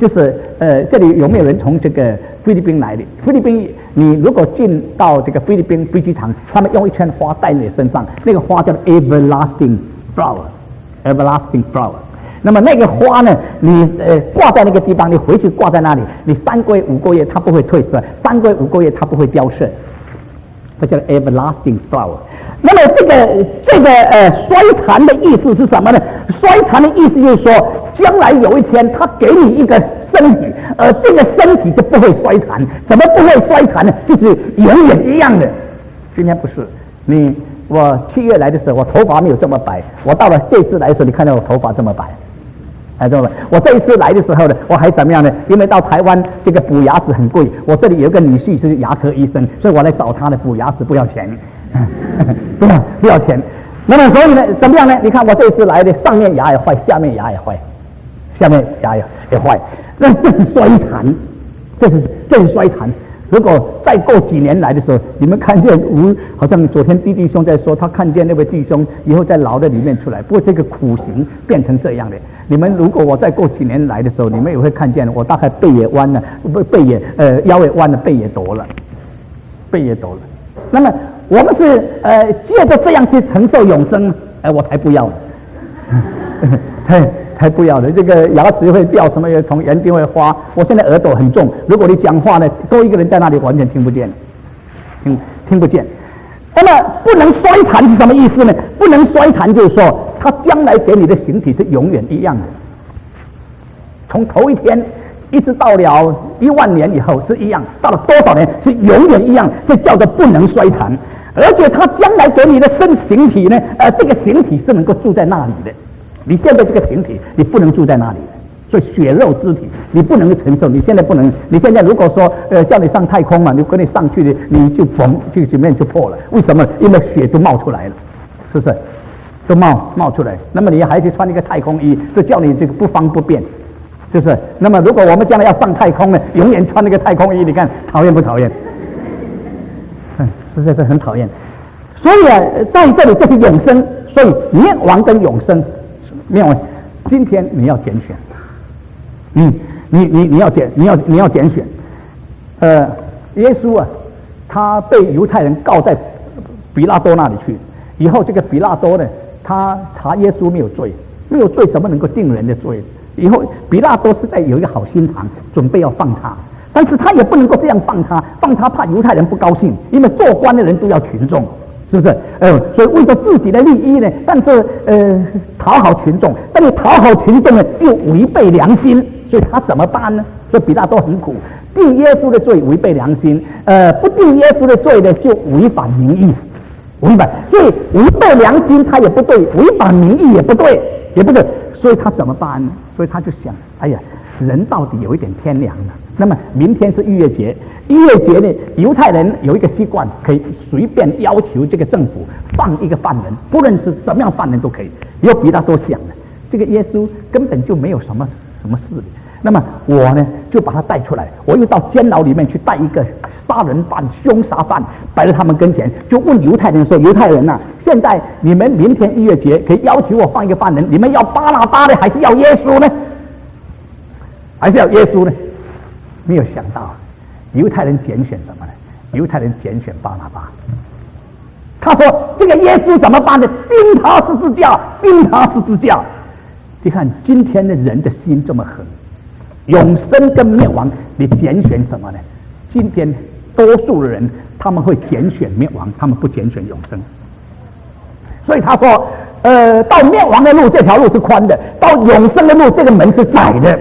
就是呃，这里有没有人从这个菲律宾来的？菲律宾，你如果进到这个菲律宾飞机场，他们用一圈花戴在你身上，那个花叫做 everlasting flower，everlasting flower。那么那个花呢，你呃挂在那个地方，你回去挂在那里，你三个月五个月它不会褪色，三个月五个月它不会凋色，这叫 everlasting flower。那么这个这个呃衰残的意思是什么呢？衰残的意思就是说，将来有一天他给你一个身体，而这个身体就不会衰残。怎么不会衰残呢？就是永远一样的。今天不是你，我七月来的时候，我头发没有这么白。我到了这次来的时候，你看到我头发这么白。哎，知道吗？我这一次来的时候呢，我还怎么样呢？因为到台湾这个补牙齿很贵，我这里有一个女婿是牙科医生，所以我来找他的补牙齿不要钱，不要不要钱。那么所以呢，怎么样呢？你看我这一次来的，上面牙也坏，下面牙也坏，下面牙也也坏，那这是衰残，这是这是衰残。如果再过几年来的时候，你们看见吴，好像昨天弟弟兄在说，他看见那位弟兄以后在牢的里面出来，不过这个苦刑变成这样的。你们如果我再过几年来的时候，你们也会看见，我大概背也弯了，背也呃腰也弯了，背也抖了，背也抖了。那么我们是呃借着这样去承受永生，哎、呃，我才不要了，才才不要的。这个牙齿会掉，什么也从眼睛会花。我现在耳朵很重，如果你讲话呢，多一个人在那里完全听不见，听听不见。那么不能衰残是什么意思呢？不能衰残就是说，他将来给你的形体是永远一样的，从头一天一直到了一万年以后是一样，到了多少年是永远一样，这叫做不能衰残。而且他将来给你的身形体呢，呃，这个形体是能够住在那里的。你现在这个形体，你不能住在那里的。所以血肉之体你不能承受，你现在不能，你现在如果说呃叫你上太空嘛，你跟你上去的你就缝就里面就破了，为什么？因为血都冒出来了，是不是？都冒冒出来，那么你还去穿一个太空衣，就叫你这个不方不便，是不是？那么如果我们将来要上太空呢，永远穿那个太空衣，你看讨厌不讨厌？嗯，实在是很讨厌。所以啊，在这里就是永生，所以灭亡跟永生，灭亡。今天你要拣选。你你你你要拣你要你要拣选，呃，耶稣啊，他被犹太人告在比拉多那里去，以后这个比拉多呢，他查耶稣没有罪，没有罪怎么能够定人的罪？以后比拉多是在有一个好心肠，准备要放他，但是他也不能够这样放他，放他怕犹太人不高兴，因为做官的人都要群众。是不是？呃，所以为了自己的利益呢，但是呃讨好群众，但是讨好群众呢又违背良心，所以他怎么办呢？所以比拉多很苦，定耶稣的罪违背良心，呃，不定耶稣的罪呢就违反民意，违反，所以违背良心他也不对，违反民意也不对，也不对，所以他怎么办呢？所以他就想，哎呀，人到底有一点天良了。那么明天是逾越节，逾越节呢，犹太人有一个习惯，可以随便要求这个政府放一个犯人，不论是什么样犯人都可以。有比拉多想了，这个耶稣根本就没有什么什么事的，那么我呢就把他带出来，我又到监牢里面去带一个杀人犯、凶杀犯，摆在他们跟前，就问犹太人说：犹太人呐、啊，现在你们明天逾越节可以要求我放一个犯人，你们要巴拿巴呢，还是要耶稣呢？还是要耶稣呢？没有想到，犹太人拣选什么呢？犹太人拣选巴拿巴。他说：“这个耶稣怎么办呢？钉他十字架，钉他十字架。”你看今天的人的心这么狠，永生跟灭亡，你拣选什么呢？今天多数的人他们会拣选灭亡，他们不拣选永生。所以他说：“呃，到灭亡的路这条路是宽的，到永生的路这个门是窄的。”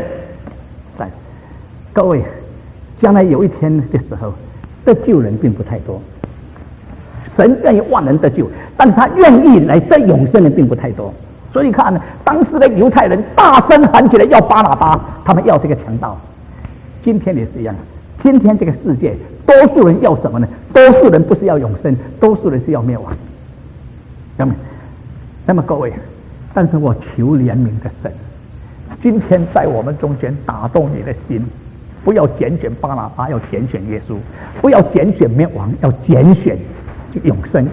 各位，将来有一天的时候，得救人并不太多。神愿意万人得救，但是他愿意来得永生的并不太多。所以看呢，当时的犹太人大声喊起来要巴拿巴，他们要这个强盗。今天也是一样，今天这个世界，多数人要什么呢？多数人不是要永生，多数人是要灭亡。那么，那么各位，但是我求怜悯的神，今天在我们中间打动你的心。不要拣选巴拿巴，要拣选耶稣；不要拣选灭亡，要拣选永生。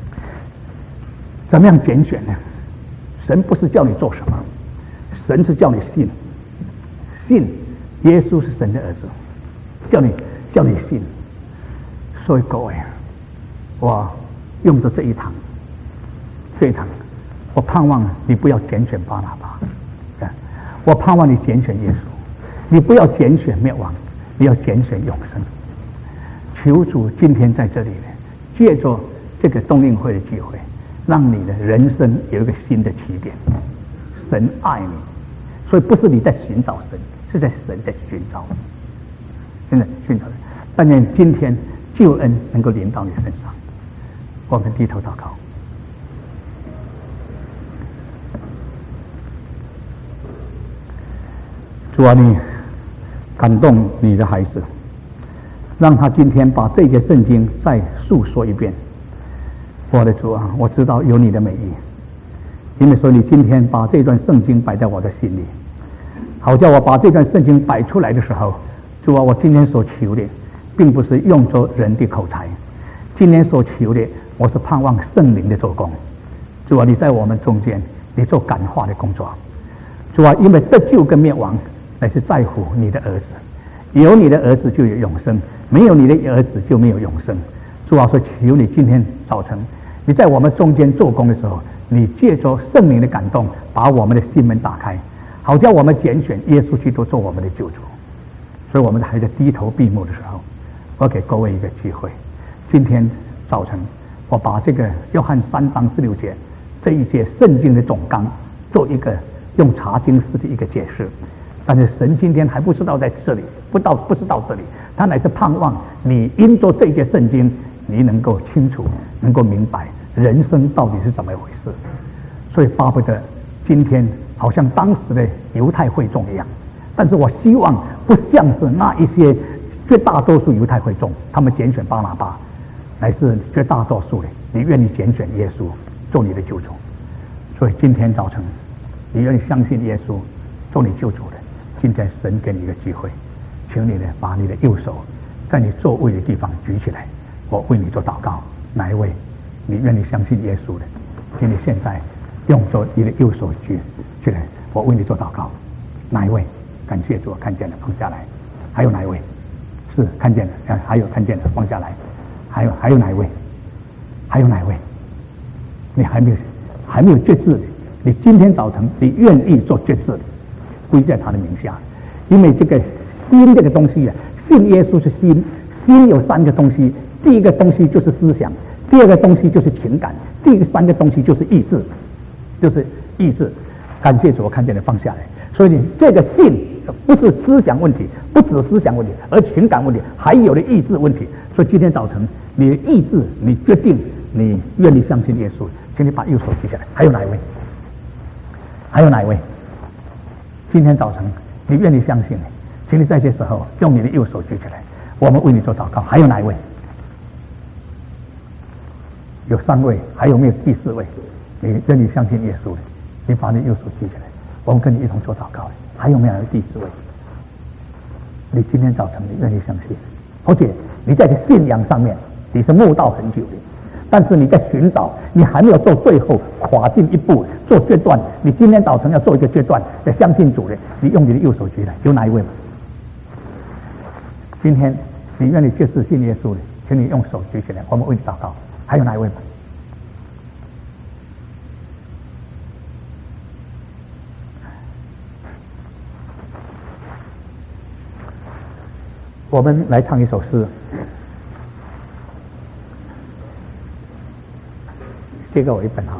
怎么样拣选呢？神不是叫你做什么，神是叫你信，信耶稣是神的儿子，叫你叫你信。所以各位，我用着这一堂，这一堂，我盼望你不要拣选巴拿巴，我盼望你拣选耶稣，你不要拣选灭亡，你要拣选永生。求主今天在这里呢，借着这个冬令会的机会，让你的人生有一个新的起点。神爱你，所以不是你在寻找神，是在神在寻找你，真的寻找你。但愿今天救恩能够临到你身上。我们低头祷告。主啊，你感动你的孩子，让他今天把这节圣经再述说一遍。我的主啊，我知道有你的美意，因为说你今天把这段圣经摆在我的心里，好叫我把这段圣经摆出来的时候，主啊，我今天所求的并不是用着人的口才，今天所求的我是盼望圣灵的做工。主啊，你在我们中间，你做感化的工作。主啊，因为得救跟灭亡乃是在乎你的儿子，有你的儿子就有永生，没有你的儿子就没有永生。主啊，说求你今天早晨你在我们中间做工的时候，你借着圣灵的感动，把我们的心门打开，好叫我们拣选耶稣基督做我们的救主。所以我们还在低头闭目的时候，我给各位一个机会，今天早晨我把这个约翰三章十六节这一节圣经的总纲做一个用查经式的一个解释。但是神今天还不知道在这里，不到不知道这里，他乃是盼望你因着这一节圣经，你能够清楚，能够明白人生到底是怎么一回事。所以巴不得今天好像当时的犹太会众一样，但是我希望不像是那一些绝大多数犹太会众，他们拣选巴拿巴，乃是绝大多数的你愿意拣选耶稣做你的救主。所以今天早晨你愿意相信耶稣做你救主的，今天神给你一个机会，请你呢把你的右手在你座位的地方举起来，我为你做祷告。哪一位你愿意相信耶稣的，请你现在用着你的右手举起来，我为你做祷告。哪一位？感谢主，看见了放下来。还有哪一位？是看见了，还有看见了放下来。还有还有哪一位？还有哪一位？你还没有还没有决志的，你今天早晨你愿意做决志的，归在他的名下。因为这个心这个东西啊，信耶稣是心，心有三个东西，第一个东西就是思想，第二个东西就是情感，第三个东西就是意志，就是意志。感谢主，我看见了放下来。所以你这个信不是思想问题，不止思想问题，而情感问题，还有的意志问题。所以今天早晨你的意志，你决定你愿意相信耶稣，请你把右手举起来。还有哪一位？还有哪一位？今天早晨你愿意相信，请你在这时候用你的右手举起来，我们为你做祷告。还有哪一位？有三位，还有没有第四位？你愿意相信耶稣的，你把你右手举起来，我们跟你一同做祷告。还有没有第四位？你今天早晨你愿意相信，而且你在这信仰上面你是慕道很久的，但是你在寻找，你还没有做最后跨进一步做决断。你今天早晨要做一个决断，要相信主的，你用你的右手举来。有哪一位吗？今天你愿意接受信耶稣的，请你用手举起来，我们为你祷告。还有哪一位吗？我们来唱一首诗，借给我一本好了。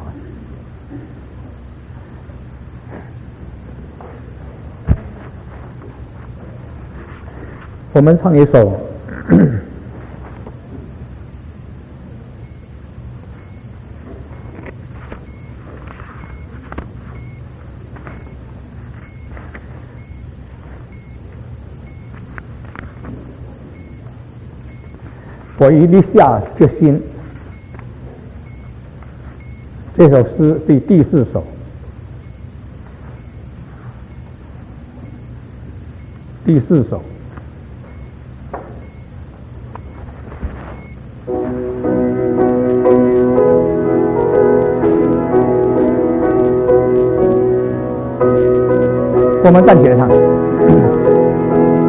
我们唱一首我已立下决心。这首诗第第四首，第四首。我们站起来唱。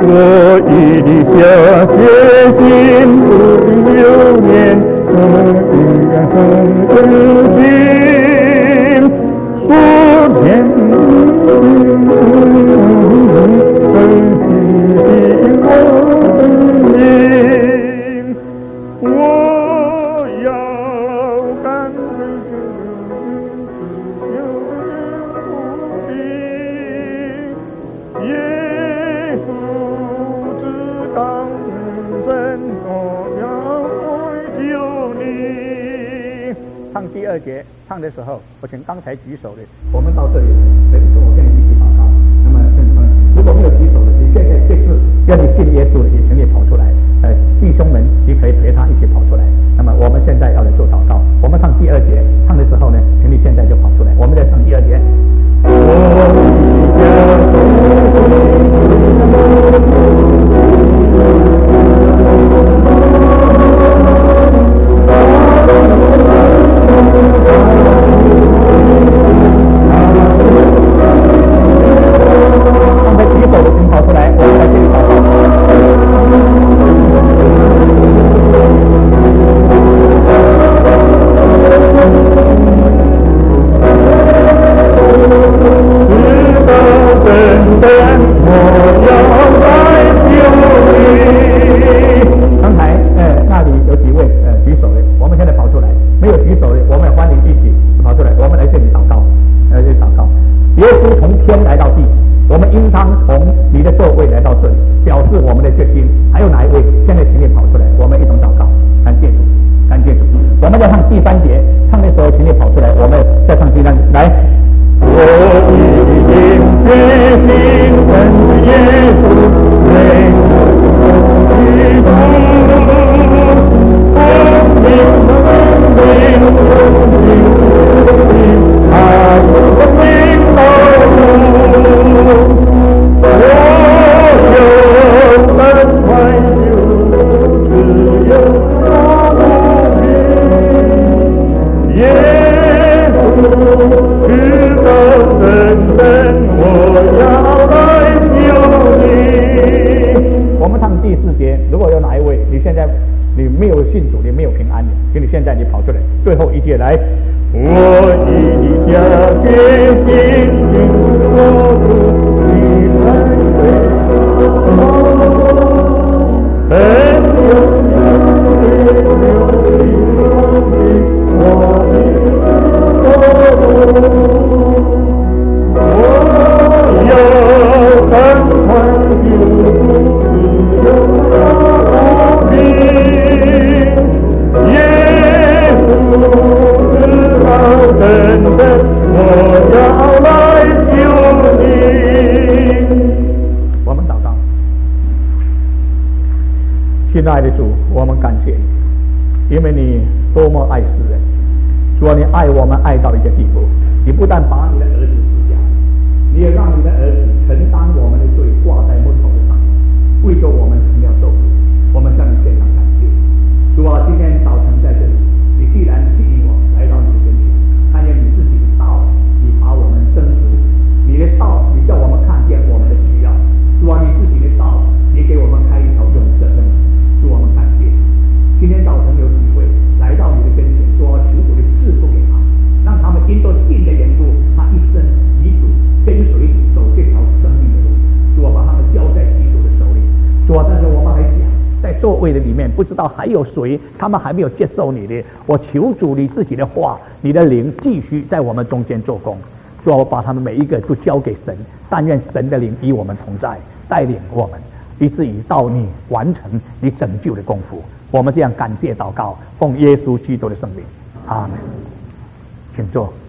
我与你下决心，不定流年，应该很真心，说天我要干耶稣知道人我要救你。唱第二节，唱的时候，我请刚才举手的，我们到这里，等于说我跟你一起祷告。那么，如果没有举手的，你现在这次愿意信耶稣的，也请你跑出来。呃，弟兄们，你可以陪他一起跑出来。那么，我们现在要来做祷告。我们唱第二节，唱的时候呢，请你现在就跑出来。我们再唱第二节。刚才举手的，请跑出来，我们来这里祷告。刚才呃那里有几位呃举手的，我们现在跑出来；没有举手的，我们欢迎一起跑出来。我们来这里祷告，来这里祷告。耶稣从天来到地，我们应当从你的座位来到这里，表示我们的决心。还有哪一位？现在请你跑出来，我们一同祷告。感谢主，感谢主。我们在唱第三节，唱的时候请你跑出来，我们再唱第三来。我已经决心跟着耶稣，为基督，我命命命，他有命道路，我有恩怀有只有他无比，耶稣。真真，我要来救你。我们唱第四节，如果有哪一位你现在你没有信主，你没有平安的，请你现在你跑出来，最后一节来。我已下决心，我主你来为很有我亲爱的主，我们感谢你，因为你多么爱世人。主啊，你爱我们爱到一个地步，你不但把你的儿子赐下，你也让你的儿子承担我们的罪，挂在木头上，为着我们成了受苦。我们向你非常感谢。主啊，今天早晨在这里，你既然吸引我来到你的跟前，看见你自己的道，你把我们征服，你的道，你叫我们看见我们的需要。主啊，你自己的道，也给我们开一条永生的门。主，我们感谢今天早晨有机会来到你的跟前，说求主的赐福给他，让他们因着信的缘故，他一生以主跟随走这条生命的路。主啊，把他们交在基督的手里。主啊，但是我们还想在座位的里面，不知道还有谁他们还没有接受你的，我求主你自己的话，你的灵继续在我们中间做工。主啊，我把他们每一个都交给神，但愿神的灵与我们同在，带领我们，以至于到你完成你拯救的功夫。我们这样感谢祷告，奉耶稣基督的圣名，阿门。请坐。